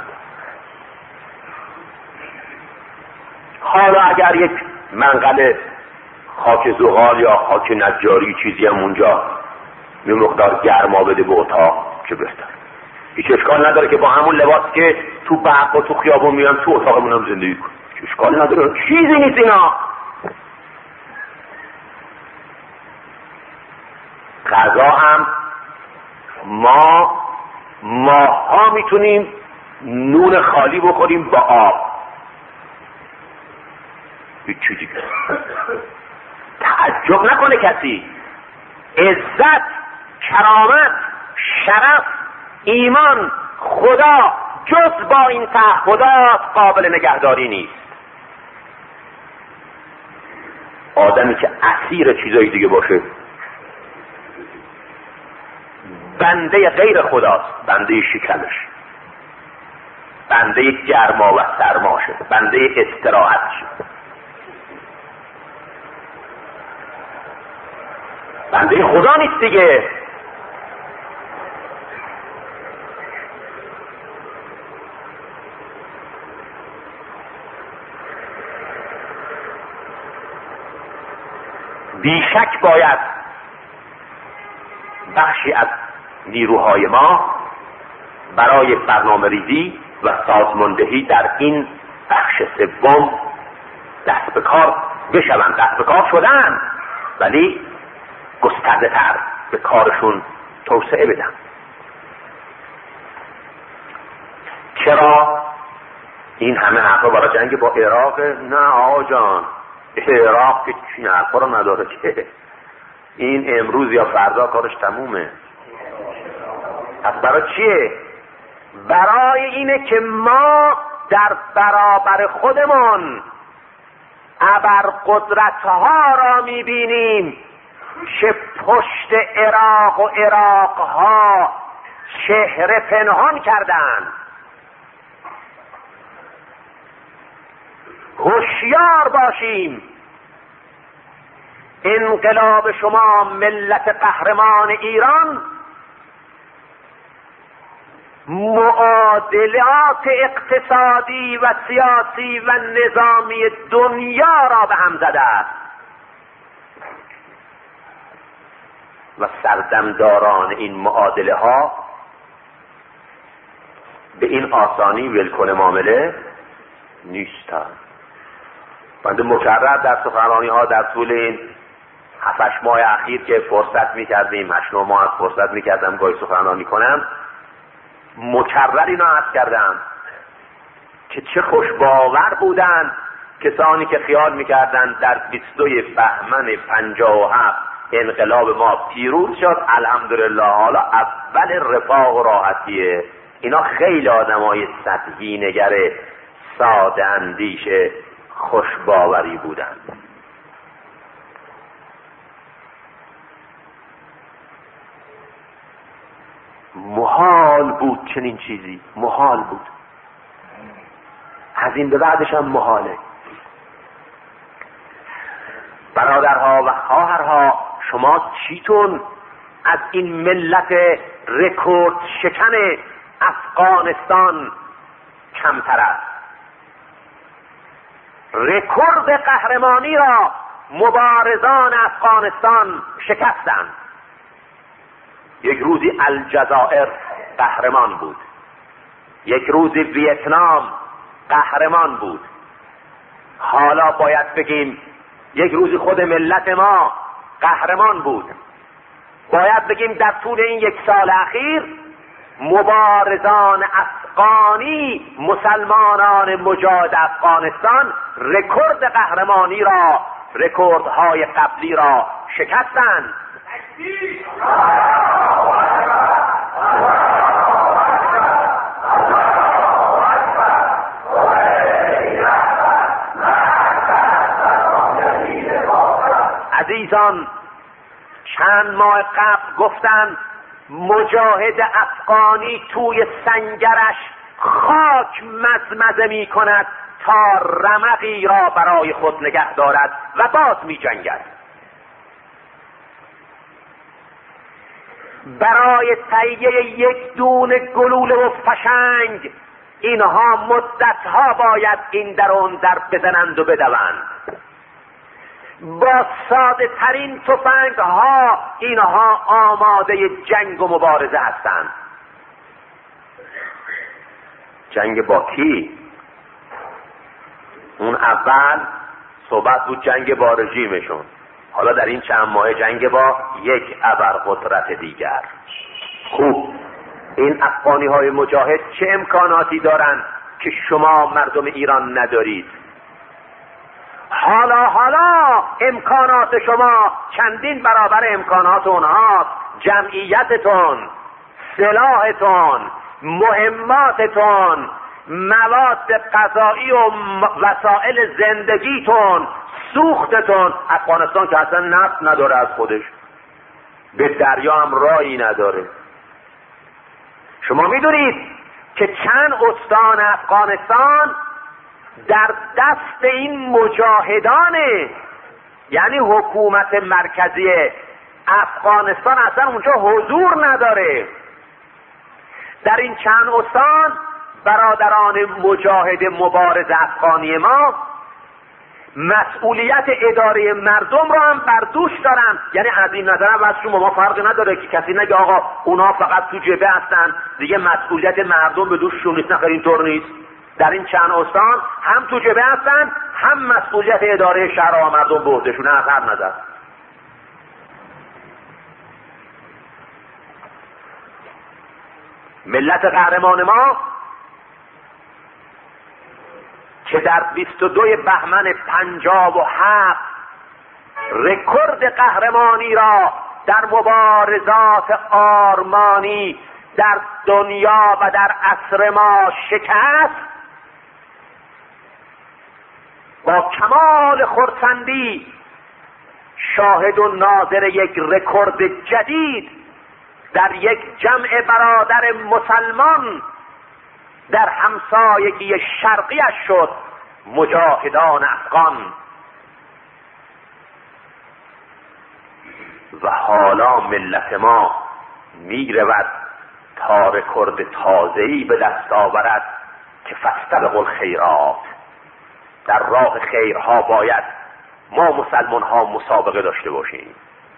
حالا اگر یک منقل خاک زغال یا خاک نجاری چیزی هم اونجا یه مقدار گرما بده به اتاق، چه بهتر. هیچ اشکال نداره که با همون لباس که تو برق و تو خیابون میان تو اتاقمون هم زندگی کن، اشکال نداره، چیزی نیست اینا. غذا هم ماها میتونیم نون خالی بخوریم با آب، هیچ چیزی دیگه. تعجب نکنه کسی. عزت، کرامت، شرف، ایمان، خدا جز با این تعهدات قابل نگهداری نیست. آدمی که اسیر چیزای دیگه باشه بنده غیر خداست، بنده شکمش، بنده گرما و سرماشه، بنده استراحتشه، بنده خدا نیست دیگه. بیشک باید بخشی از نیروهای ما برای برنامه ریزی و سازماندهی در این بخش سوم دست به کار بشوند. دست به کار شدن ولی گسترده تر به کارشون توسعه بدن. چرا این همه حرفا برای جنگ با عراق؟ نه آقا جان، عراق که چین حرفا رو نداره که این امروز یا فردا کارش تمومه. پس برای چیه؟ برای اینه که ما در برابر خودمون ابرقدرت‌ها را می‌بینیم که پشت عراق و عراق‌ها چهره پنهان کردند. هوشیار باشیم. انقلاب شما ملت قهرمان ایران معادلات اقتصادی و سیاسی و نظامی دنیا را به هم زده است و سردمداران این معادله ها به این آسانی ولکن معامله نیستند. بنده مکرر در سخنرانی ها در طول این 7-8 ماه اخیر که فرصت میکردیم، 8-9 ماه فرصت میکردم گاهی سخنرانی کنم، مکرر اینو عرض کردم که چه خوش باور بودند کسانی که خیال میکردند در 22 بهمن 57 انقلاب ما پیروز شد، الحمدلله حالا اول رفاه و راحتیه. اینا خیلی آدمای سطحی نگر ساده اندیش خوش باوری بودند. محال بود چنین چیزی، محال بود. از این به بعدش هم محاله. برادرها و خواهرها، شما چیتون از این ملت رکورد شکن افغانستان کمتر است؟ رکورد قهرمانی را مبارزان افغانستان شکستند. یک روزی الجزائر قهرمان بود، یک روزی ویتنام قهرمان بود. حالا باید بگیم یک روزی خود ملت ما قهرمان بود. باید بگیم در طول این 1 سال اخیر مبارزان افغانی، مسلمانان مجاهد افغانستان رکورد قهرمانی را، رکوردهای قبلی را شکستند. عزیزان، چند ماه قبل گفتند مجاهد افغانی توی سنگرش خاک مزمزه می کند تا رمقی را برای خود نگه دارد و باز می جنگد. برای تهیه یک دونه گلوله و فشنگ اینها مدتها باید این در اون در بزنند و بدوند. با ساده ترین تفنگ ها اینها آماده جنگ و مبارزه هستند. جنگ با کی؟ اون اول صحبت بود جنگ با رژیمشون، حالا در این چند ماه جنگ با یک ابرقدرت دیگر. خوب، این افغانی های مجاهد چه امکاناتی دارند که شما مردم ایران ندارید؟ حالا امکانات شما چندین برابر امکانات اونهاست. جمعیتتون، سلاحتون، مهماتتون، مواد غذایی و وسایل زندگیتون، سوختتون. افغانستان که اصلا نفت نداره از خودش، به دریا هم راهی نداره. شما میدونید که چند استان افغانستان در دست این مجاهدانه، یعنی حکومت مرکزی افغانستان اصلا اونجا حضور نداره. در این چند استان برادران مجاهد مبارز افغانی ما مسئولیت اداره مردم را هم بر دوش دارن. یعنی از این نظر هم از ما فرقی نداره که کسی نگه آقا اونا فقط تو جبهه هستن دیگه مسئولیت مردم به دوششون نیست. نه، اینطور نیست. در این چند استان هم تو جبهه هستن، هم مسئولیت اداره شهرها و مردم به عهدهشون از هر نظر. ملت قهرمان ما که در 22 بهمن 57 رکورد قهرمانی را در مبارزات آرمانی در دنیا و در عصر ما شکست، با کمال خرسندی شاهد و ناظر یک رکورد جدید در یک جمع برادر مسلمان در همسایگی شرقیش شد، مجاهدان افغان. و حالا ملت ما می رود تا رکورد تازه‌ای به دست آورد که فاستبقوا الخیرات. در راه خیرها باید ما مسلمان ها مسابقه داشته باشیم.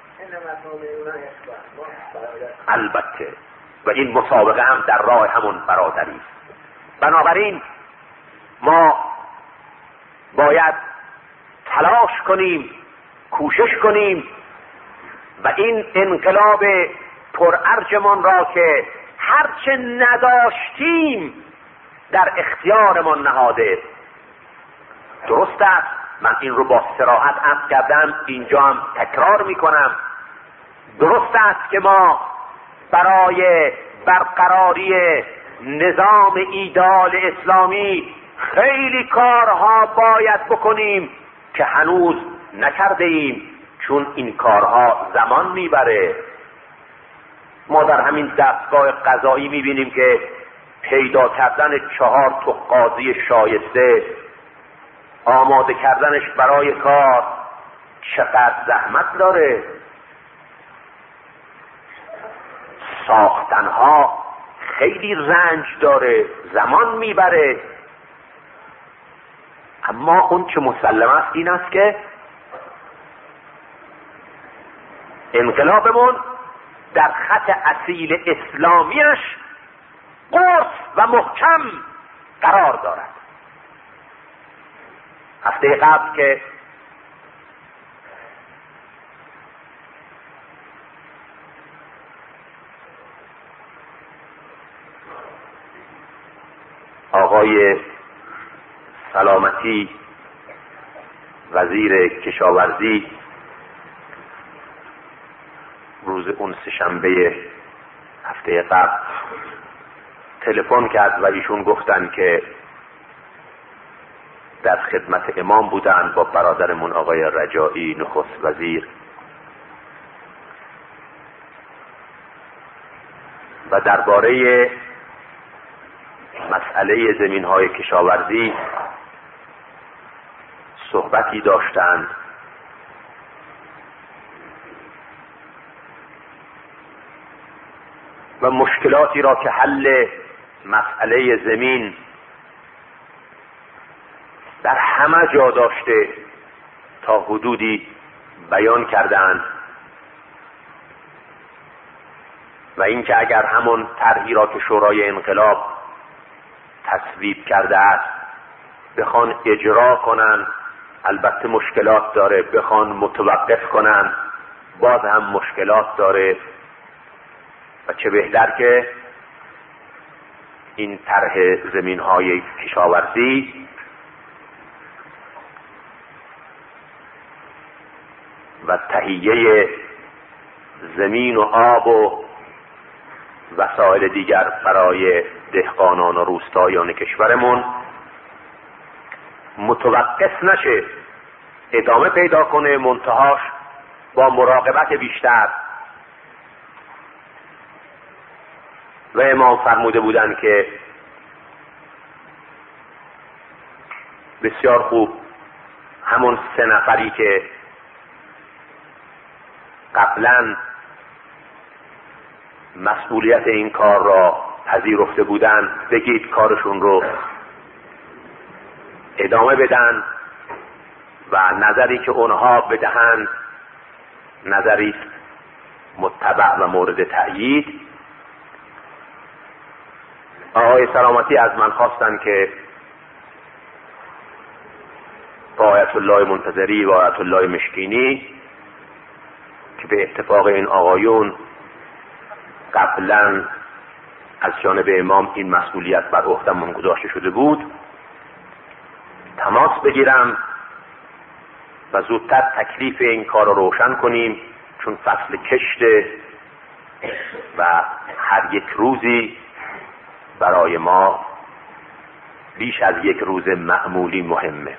البته و این مسابقه هم در راه همون برادری است. بنابراین ما باید تلاش کنیم، کوشش کنیم و این انقلاب پرارجمان را که هرچه نداشتیم در اختیارمان نهاده. درست است، من این رو با صراحت عرض کردم، اینجا هم تکرار میکنم. درست است که ما برای برقراری نظام ایدال اسلامی خیلی کارها باید بکنیم که هنوز نکرده ایم، چون این کارها زمان میبره. ما در همین دستگاه قضایی میبینیم که پیدا کردن 4 تا قاضی شایسته، آماده کردنش برای کار چقدر زحمت داره. ساختنها خیلی رنج داره، زمان میبره. اما اون چه مسلم است این است که انقلابمون در خط اصیل اسلامیش قرص و محکم قرار دارد. هفته قبل که آقای سلامتی وزیر کشاورزی روز اون سه‌شنبه هفته قبل تلفن کرد و ایشون گفتن که در خدمت امام بودن با برادرمون آقای رجایی نخست وزیر و درباره مسئله زمین‌های کشاورزی صحبتی داشتند و مشکلاتی را که حل مسئله زمین در همه جا داشته تا حدودی بیان کردند و اینکه اگر همون طرحی را که شورای انقلاب تصویب کرده است بخوان اجرا کنن، البته مشکلات داره، بخوان متوقف کنن باز هم مشکلات داره و چه بهتر که این طرح زمین‌های کشاورزی و تهیه زمین و آب و وسایل دیگر برای دهقانان و روستایان کشورمون متوقف نشه، ادامه پیدا کنه، منتهاش با مراقبت بیشتر. و امام فرموده بودن که بسیار خوب همون 3 نفری که قبلا مسئولیت این کار را پذیرفته بودن بگید کارشون رو ادامه بدن و نظری که اونها بدهند نظری متبع و مورد تأیید. آقای سلامتی از من خواستن که با آیت الله منتظری و آیت الله مشکینی که به اتفاق این آقایون قبلا از جانب امام این مسئولیت بر عهده‌مون گذاشته شده بود، تماس بگیرم و زودتر تکلیف این کار رو روشن کنیم، چون فصل کشته و هر یک روزی برای ما بیش از یک روز معمولی مهمه.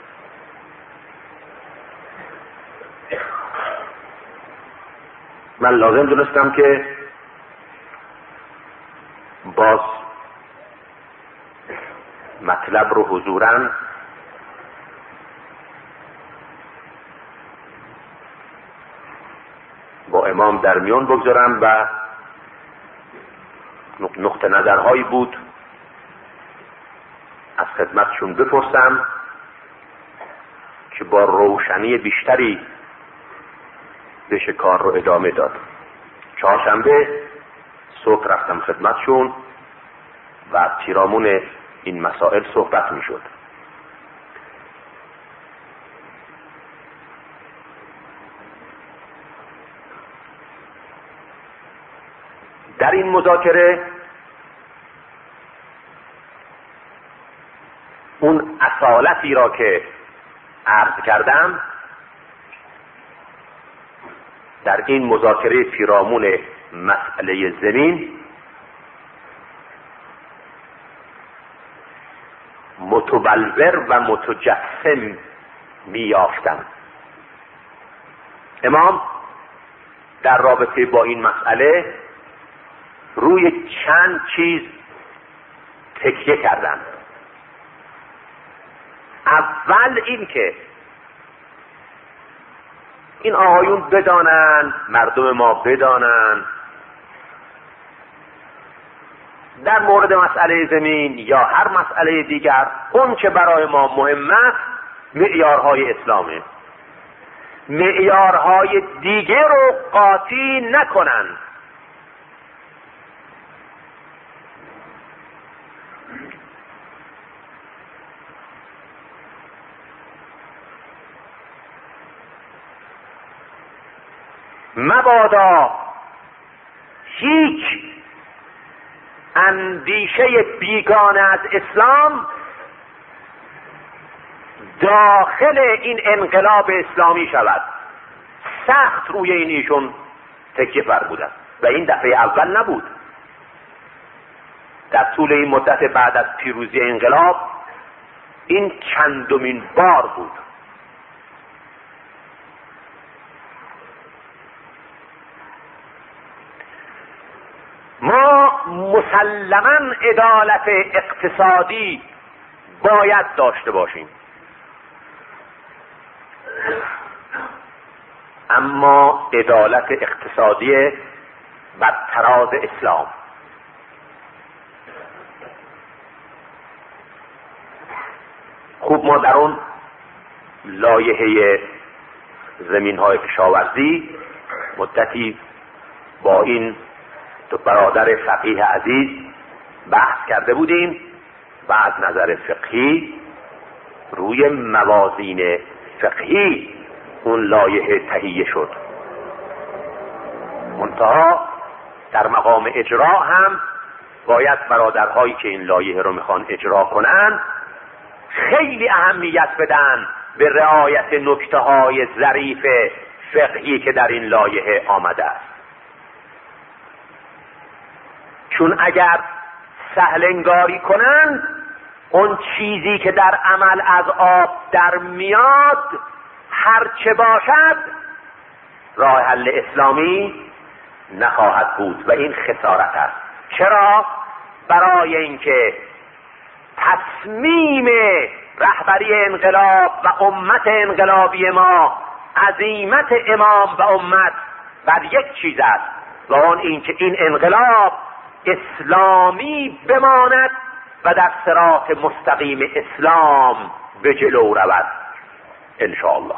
من لازم دونستم که باز مطلب رو حضوراً با امام در میان بگذارم و نقطه نظرهایی بود از خدمتشون بپرسم که با روشنی بیشتری بشه کار رو ادامه داد. چهارشنبه صبح رفتم خدمتشون و پیرامون این مسائل صحبت می شد. در این مذاکره اون اصالتی را که عرض کردم در این مذاکره پیرامون مسئله زمین متبلور و متجسم میافتم. امام در رابطه با این مسئله روی چند چیز تکیه کردن. اول این که این آقایون بدانن، مردم ما بدانن در مورد مسئله زمین یا هر مسئله دیگر اون که برای ما مهم است معیارهای اسلامه. معیارهای دیگه رو قاطی نکنن. مبادا هیچ اندیشه بیگانه از اسلام داخل این انقلاب اسلامی شود. سخت روی این ایشون تکیه فرمودند و این دفعه اول نبود. در طول این مدت بعد از پیروزی انقلاب این چندمین بار بود. ما مسلماً عدالت اقتصادی باید داشته باشیم، اما عدالت اقتصادی بر تراز اسلام. خوب ما در اون لایحه زمین‌های کشاورزی مدتی با این دو برادر فقیه عزیز بحث کرده بودیم و از نظر فقهی روی موازین فقهی اون لایحه تهیه شد. منتها در مقام اجرا هم باید برادرهایی که این لایحه رو میخوان اجرا کنن خیلی اهمیت بدن به رعایت نکته‌های ظریف فقهی که در این لایحه آمده است. چون اگر سهل انگاری کنند اون چیزی که در عمل از آب در میاد هر چه باشد راه حل اسلامی نخواهد بود و این خسارت است. چرا؟ برای اینکه تصمیم رهبری انقلاب و امت انقلابی ما عزیمت امام و امت بر یک چیز است و اون اینکه این انقلاب اسلامی بماند و در صراط مستقیم اسلام به جلو رود انشاءالله.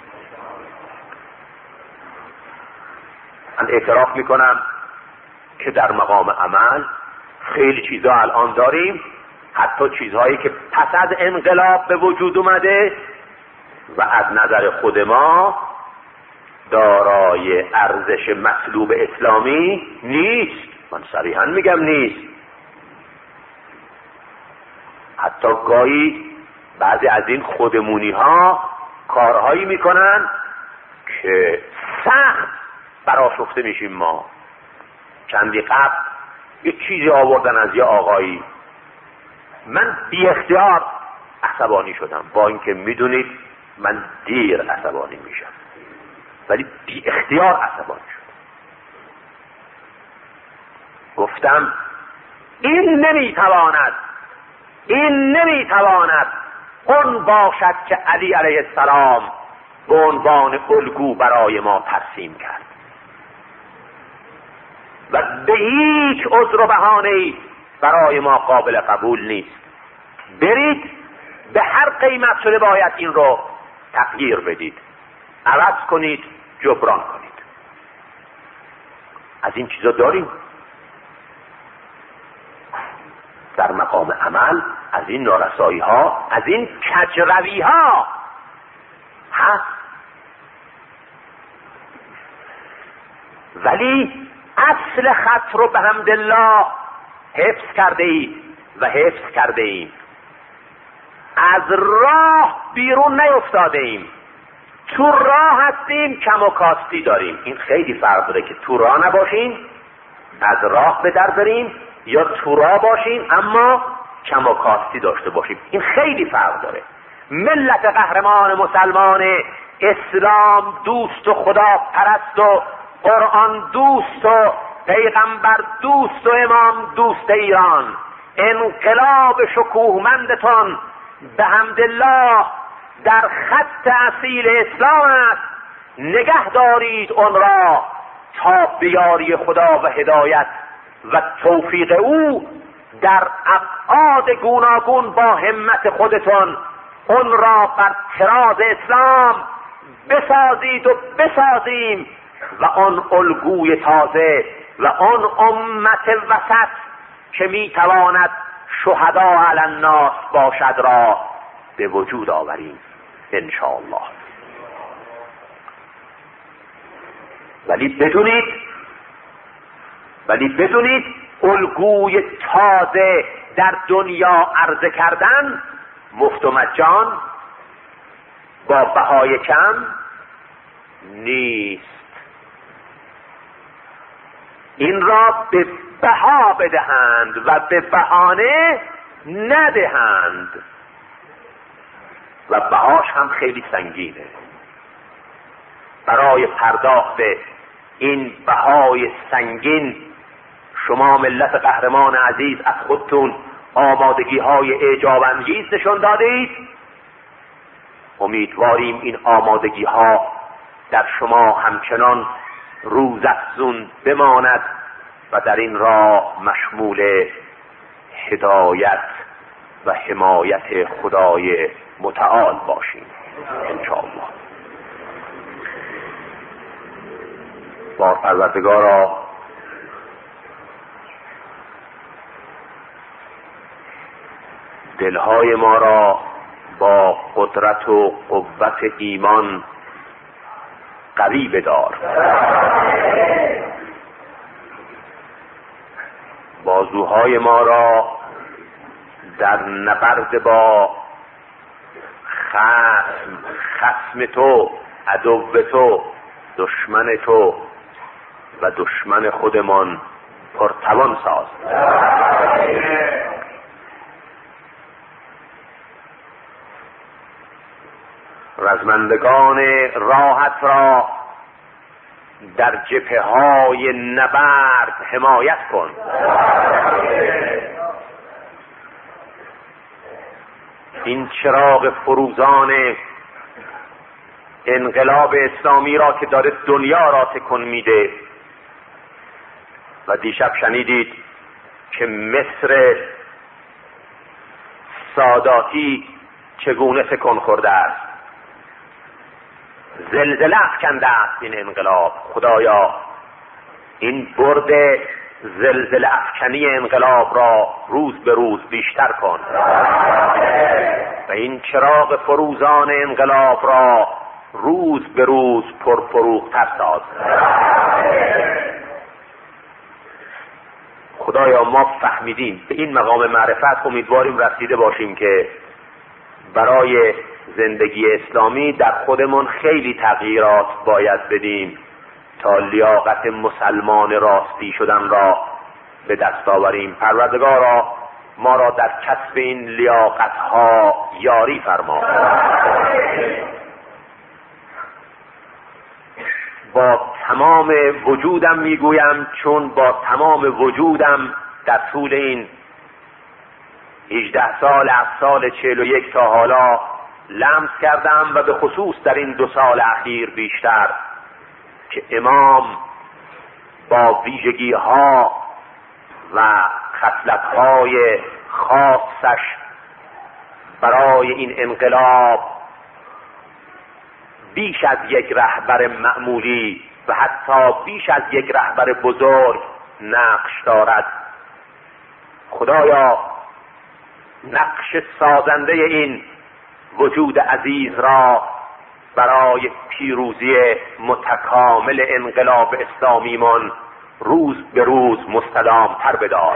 من اعتراف میکنم که در مقام عمل خیلی چیزها الان داریم، حتی چیزهایی که پس از انقلاب به وجود اومده و از نظر خود ما دارای ارزش مطلوب اسلامی نیست. من صریحا میگم نیست. حتی گاهی بعضی از این خودمونی ها کارهایی میکنن که سخت برآشفته میشیم. ما چندی قبل یه چیزی آوردن از یه آقایی، من بی اختیار عصبانی شدم، با اینکه میدونید من دیر عصبانی میشم، ولی بی اختیار عصبانی شدم. گفتم این نمیتواند اون باشد که علی علیه السلام به عنوان الگو برای ما ترسیم کرد و به هیچ عذر و بهانه‌ای برای ما قابل قبول نیست. برید به هر قیمت شده باید این رو تغییر بدید، عوض کنید، جبران کنید. از این چیزا داریم. در مقام عمل از این نارسایی ها، از این کجروی ها هست، ولی اصل خط رو به حمدالله حفظ کرده اید و حفظ کرده ایم. از راه بیرون نیفتاده ایم، تو راه هستیم، کم و کاستی داریم. این خیلی فرق داره که تو راه نباشیم از راه به در بریم، یا تو راه باشیم اما کم و کاستی داشته باشیم. این خیلی فرق داره. ملت قهرمان مسلمان اسلام دوست و خدا پرست و قرآن دوست و پیغمبر دوست و امام دوست ایران، انقلاب شکوهمندتان به حمدالله در خط اصیل اسلام است. نگه دارید اون را تا بیاری خدا و هدایت و توفیق او در ابعاد گوناگون با همت خودتون اون را بر طراز اسلام بسازید و بسازیم و اون الگوی تازه و اون امت وسط که میتواند شهدا علی الناس باشد را به وجود آوریم انشاءالله. ولی بدونید الگوی تازه در دنیا عرضه کردن مفت و مجان با بهای کم نیست. این را به بها بدهند و به بهانه ندهند و بهاش هم خیلی سنگینه. برای پرداخت این بهای سنگین شما ملت قهرمان عزیز از خودتون آمادگی های اعجاب انگیز نشون دادید. امیدواریم این آمادگی ها در شما همچنان روزافزون بماند و در این راه مشمول هدایت و حمایت خدای متعال باشیم انشاءالله. بار پروردگارا دلهای ما را با قدرت و قوت ایمان قوی بدار، بازوهای ما در نبرد با خصم تو، عدو تو، دشمن تو و دشمن خودمان پرتوان ساز. رزمندگان راحت را در جبهه‌های نبرد حمایت کن. این چراغ فروزان انقلاب اسلامی را که داره دنیا را تکون میده و دیشب شنیدید که مصر ساداتی چگونه تکون خورده است، زلزله افکنده است این انقلاب. خدایا این برد زلزله افکنی انقلاب را روز به روز بیشتر کن و این چراغ فروزان انقلاب را روز به روز پرفروغ‌تر ساز. خدایا ما فهمیدیم به این مقام معرفت، امیدواریم رسیده باشیم که برای زندگی اسلامی در خودمون خیلی تغییرات باید بدیم تا لیاقت مسلمان راستی شدن را به دست آوریم. پروردگارا ما را در کسب این لیاقت ها یاری فرما. با تمام وجودم میگویم، چون با تمام وجودم در طول این 18 سال از سال 41 تا حالا لمس کردم و به خصوص در این 2 سال اخیر بیشتر که امام با ویژگی ها و خصلت های خاصش برای این انقلاب بیش از یک رهبر معمولی و حتی بیش از یک رهبر بزرگ نقش دارد. خدایا نقش سازنده این وجود عزیز را برای پیروزی متکامل انقلاب اسلامیمان روز به روز مستدام تر بدار.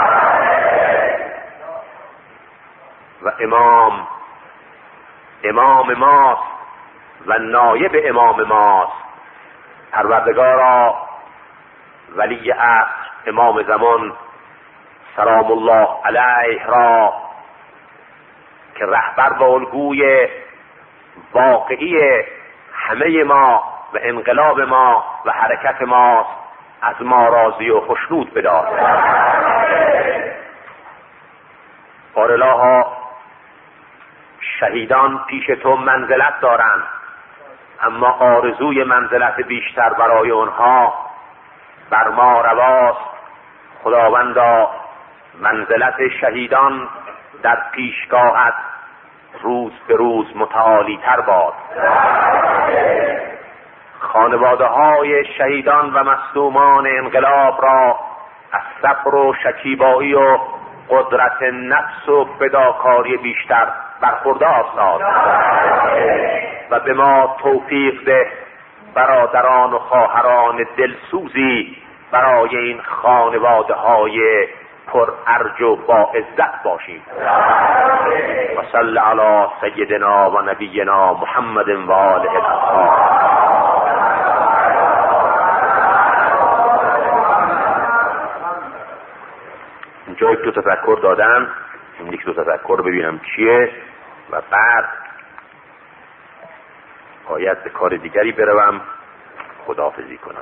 و امام ماست و نایب امام ماست. پروردگارا ولی عصر امام زمان سلام الله علیه را که رهبر و الگوی واقعی همه ما و انقلاب ما و حرکت ماست، از ما راضی و خوشنود بدار. بارالها شهیدان پیش تو منزلت دارند، اما آرزوی منزلت بیشتر برای آنها بر ما رواست. خداوندا منزلت شهیدان در پیشگاهت روز به روز متعالی تر باد. خانواده های شهیدان و مظلومان انقلاب را از صبر و شکیبایی و قدرت نفس و فداکاری بیشتر برخوردار ساز و به ما توفیق ده برادران و خواهران دلسوزی برای این خانواده های پر ارج و با عزت باشیم. و صلی علی سیدنا و نبینا محمد و آله الاطهار. اینجا یک 2 تفکر دادم، این یک 2 تفکر ببینم چیه و بعد باید به کار دیگری بروم، خداحافظی کنم.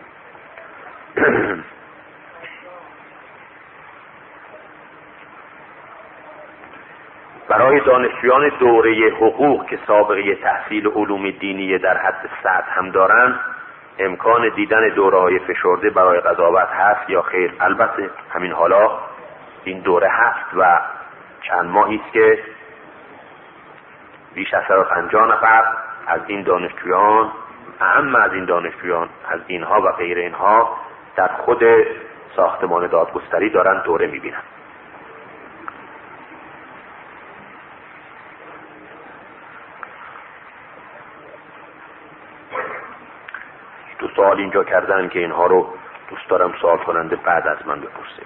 برای دانشجویان دوره حقوق که سابقه تحصیل علوم دینی در حد سطح هم دارند، امکان دیدن دوره‌های فشرده برای قضاوت هست یا خیر؟ البته همین حالا این دوره هست و چند ماهی است که بیش از 150 نفر از این دانشجویان، اهم از این دانشجویان، از اینها و غیر اینها در خود ساختمان دادگستری دارن دوره میبینن. دو سوال اینجا کردن که اینها رو دوست دارم سوال کننده بعد از من بپرسه.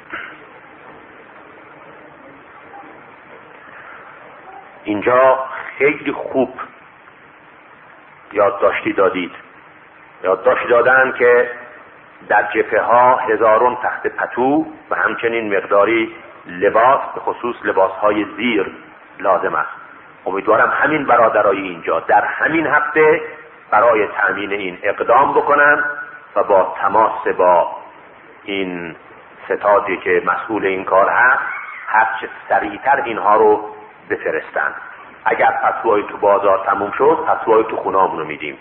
اینجا خیلی خوب یادداشتی دادید. یادداشتی دادن که در جبهه ها هزاران تخت پتو و همچنین مقداری لباس، به خصوص لباس های زیر لازم است. امیدوارم همین برادرای اینجا در همین هفته برای تأمین این اقدام بکنن و با تماس با این ستادی که مسئول این کار هست هرچه سریعتر اینها رو بفرستن. اگر پتوهای تو بازار تموم شد، پتوهای تو خونه‌مون رو میدیم.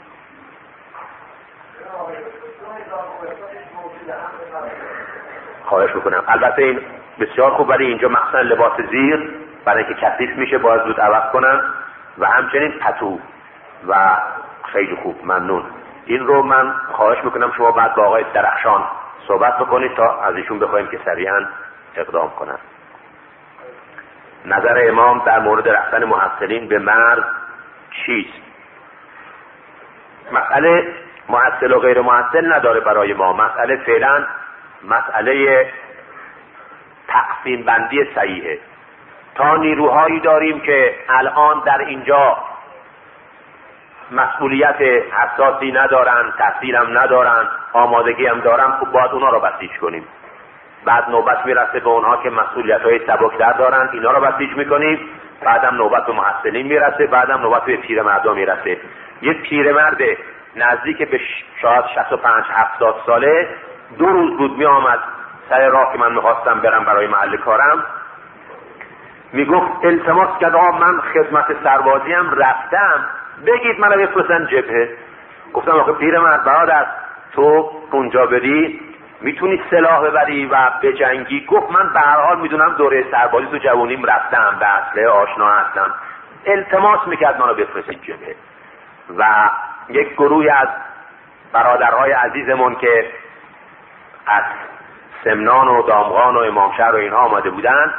خواهش میکنم. البته این بسیار خوب، ولی اینجا مخصوصا لباس زیر برای اینکه کثیف میشه باید زود عوض کنن و همچنین پتو و خیلی خوب، ممنون. این رو من خواهش میکنم شما بعد با آقای درخشان صحبت بکنید تا از ایشون بخوایم که سریعا اقدام کنن. نظر امام در مورد رفتن محصلین به مرز چیست؟ مسئله محصل و غیر محصل نداره برای ما. مسئله فعلا مسئله تقسیم بندی صحیحه. تا نیروهایی داریم که الان در اینجا مسئولیت حساسی ندارن، تحصیل هم ندارن، آمادگی هم دارن، خب باید اونا رو بسیج کنیم. بعد نوبت میرسه به اونها که مسئولیت‌های سبک‌تر دارن، اینا رو بسیج میکنیم. بعدم نوبت به محصلین میرسه، بعدم نوبت به پیرمردا میرسه. یه پیرمرد نزدیک به شاید 65-70 ساله 2 روز بود میآمد سر راه که من میخواستم برم برای محل کارم، میگفت التماس کرد آقا من خدمت سربازیم رفتم، بگید منو بفرستن جبهه. گفتم آخه پیرمرد برادر، تو اونجا بری میتونی سلاح ببری و بجنگی. گفت من به هر حال میدونم دوره سربازی تو جوونیم رفتم، به اسلحه آشنا هستم. التماس میکرد منو بفرستید جبهه. و یک گروهی از برادرهای عزیزمون که از سمنان و دامغان و امامشهر و اینها آمده بودن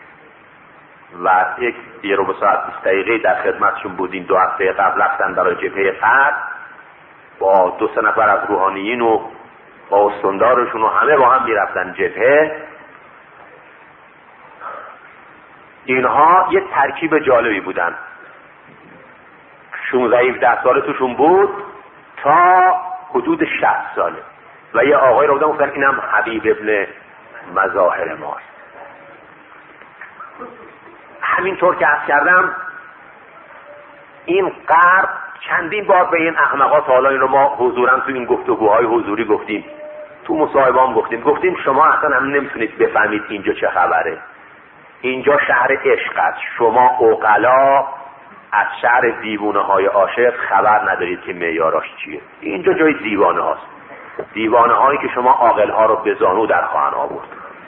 و یه رو به ساعت 20 دقیقه در خدمتشون بودیم، 2 هفته قبل رفتن برای جبهه فرد با 2-3 نفر از روحانیین و با استاندارشون و همه با هم میرفتن جبهه. اینها یه ترکیب جالبی بودن. 16-17 ساله توشون بود تا حدود 60 ساله و یه آقای رو بودن گفتن اینم حبیب ابن مظاهر ماست. همینطور که عرض کردم این غرب چندین بار به این احمقات، حالا این رو ما حضوراً تو این گفتگوهای حضوری گفتیم، تو مصاحبه هم گفتیم شما اصلا هم نمیتونید بفهمید اینجا چه خبره. اینجا شهر عشق است. شما عقلا از شهر دیوانه های عاشق خبر ندارید که معیاراش چیه. اینجا جای دیوانه هاست، دیوانه هایی که شما عاقل ها رو به زانو در خواهن آورد.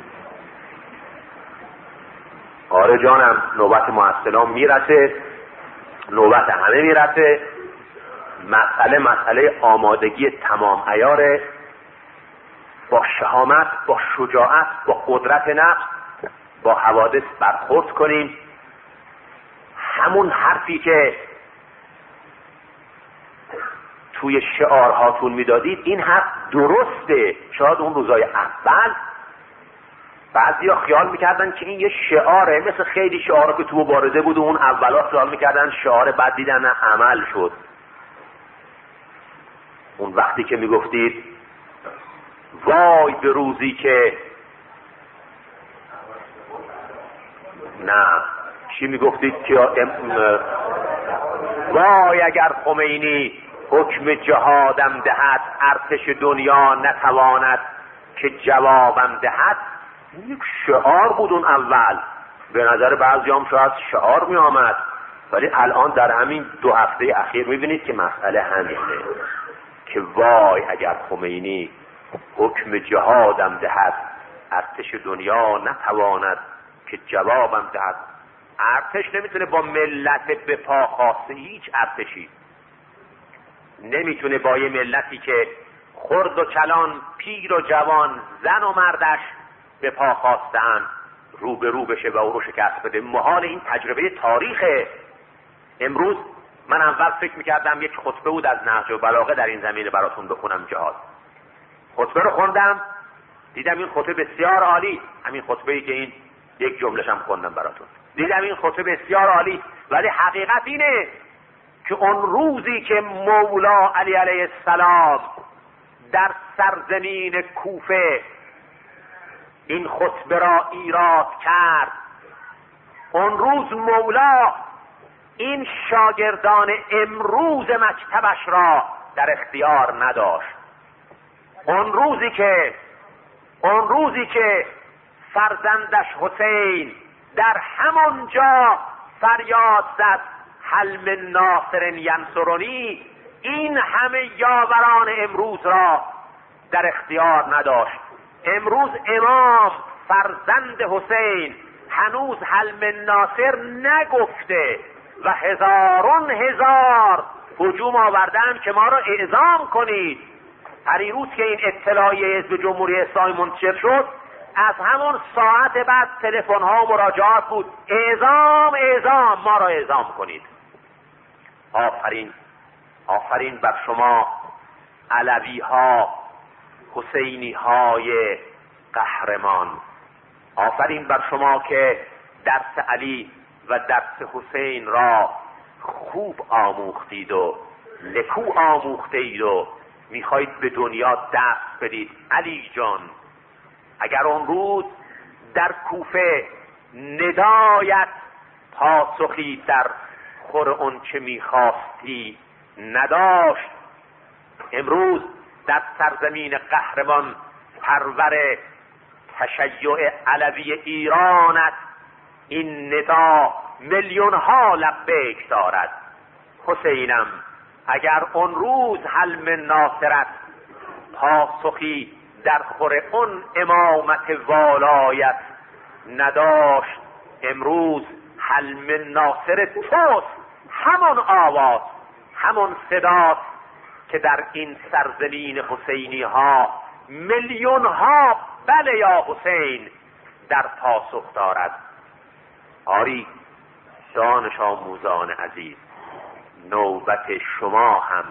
آره جانم، نوبت محصلان میرسه، نوبت همه میرسه. مسئله آمادگی تمام عیاره، با شهامت، با شجاعت، با قدرت نفس با حوادث برخورد کنیم. همون حرفی که توی شعارهاتون میدادید، این حرف درسته. شاید اون روزای اول بعضیا خیال میکردن که این یه شعاره، مثل خیلی شعارها که تو مبارزه بود و اون اولا خیال میکردن شعاره، بعد دیدن عمل شد. اون وقتی که میگفتید وای به روزی که نه چی میگفتید که وای اگر خمینی حکم جهادم دهد، ارتش دنیا نتواند که جوابم دهد. یک شعار بود اون اول، به نظر بعضی هم شاید شعار می آمد، ولی الان در همین 2 هفته اخیر میبینید که مسئله همینه که وای اگر خمینی حکم جهادم دهد، ارتش دنیا نتواند که جوابم دهد. ارتش نمیتونه با ملت به پا خواسته، هیچ ارتشی نمیتونه با یه ملتی که خرد و کلان، پیر و جوان، زن و مردش به پا خواستن رو به رو بشه و او رو شکست بده. محال. این تجربه تاریخه. امروز من اول فکر میکردم یک خطبه بود از نهج البلاغه در این زمینه براتون بخونم جهاد. خطبه رو خوندم، دیدم این خطبه بسیار عالی، همین خطبه‌ای که این یک جمله‌ش هم خوندم براتون. دیدم این خطبه بسیار عالی، ولی حقیقت اینه که اون روزی که مولا علی علیه السلام در سرزمین کوفه این خطبه را ایراد کرد، اون روز مولا این شاگردان امروز مکتبش را در اختیار نداشت. اون روزی که فرزندش حسین در همون جا فریاد زد هل من ناصر ینصرنی، این همه یاوران امروز را در اختیار نداشت. امروز امام فرزند حسین هنوز هل من ناصر نگفته و هزاران هزار هجوم آوردن که ما را اعزام کنید. پریروز که این اطلاعیه حزب جمهوری اسلامی منتشر شد، از همون ساعت بعد تلفن ها و مراجعات بود، اعزام ما را اعزام کنید. آفرین بر شما علوی ها، حسینی های قهرمان. آفرین بر شما که درس علی و درس حسین را خوب آموختید و نکو آموختید و میخواید به دنیا دست بدید. علی جان، اگر اون روز در کوفه ندایت پاسخی در خور اون چه میخواستی نداشت، امروز در سرزمین قهرمان پرور تشیع علوی ایرانت این ندا میلیون ها لبیک دارد. حسینم، اگر اون روز حلم ناصرت پاسخی در خور اون امامت والایت نداشت، امروز حلم ناصر توست، همون آواز، همون صدات که در این سرزمین حسینی ها میلیون ها بله یا حسین در پاسخ دارد. آری دانش آموزان عزیز، نوبت شما هم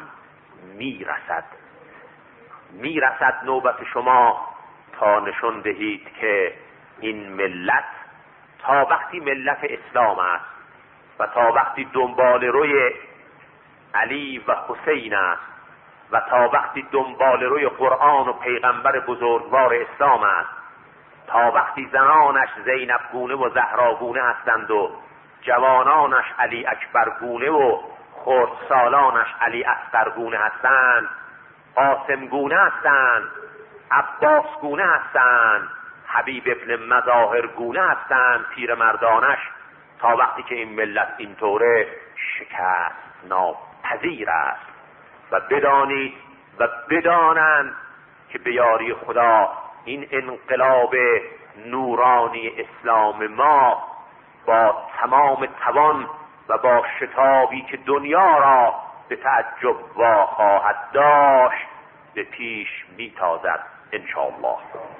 میرسد نوبت شما تا نشان دهید که این ملت تا وقتی ملت اسلام است و تا وقتی دنبال روی علی و حسین است و تا وقتی دنبال روی قرآن و پیغمبر بزرگوار اسلام است، تا وقتی زنانش زینب گونه و زهرا گونه هستند و جوانانش علی اکبر گونه و خردسالانش علی اصغر گونه هستند، قاسم گونه هستند، عباس گونه هستند، حبیب ابن مظاهر گونه هستند، پیرمردانش، تا وقتی که این ملت اینطوره شکست ناپذیر است. و بدانید و بدانند که به یاری خدا این انقلاب نورانی اسلام ما با تمام توان و با شتابی که دنیا را به تعجب وا خواهد داشت به پیش میتازد انشاءالله.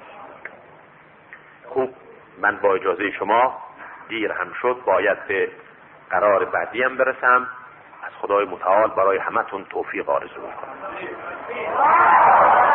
خوب، من با اجازه شما دیر هم شد، باید به قرار بعدی هم برسم. از خدای متعال برای همتون توفیق آرزو میکنم.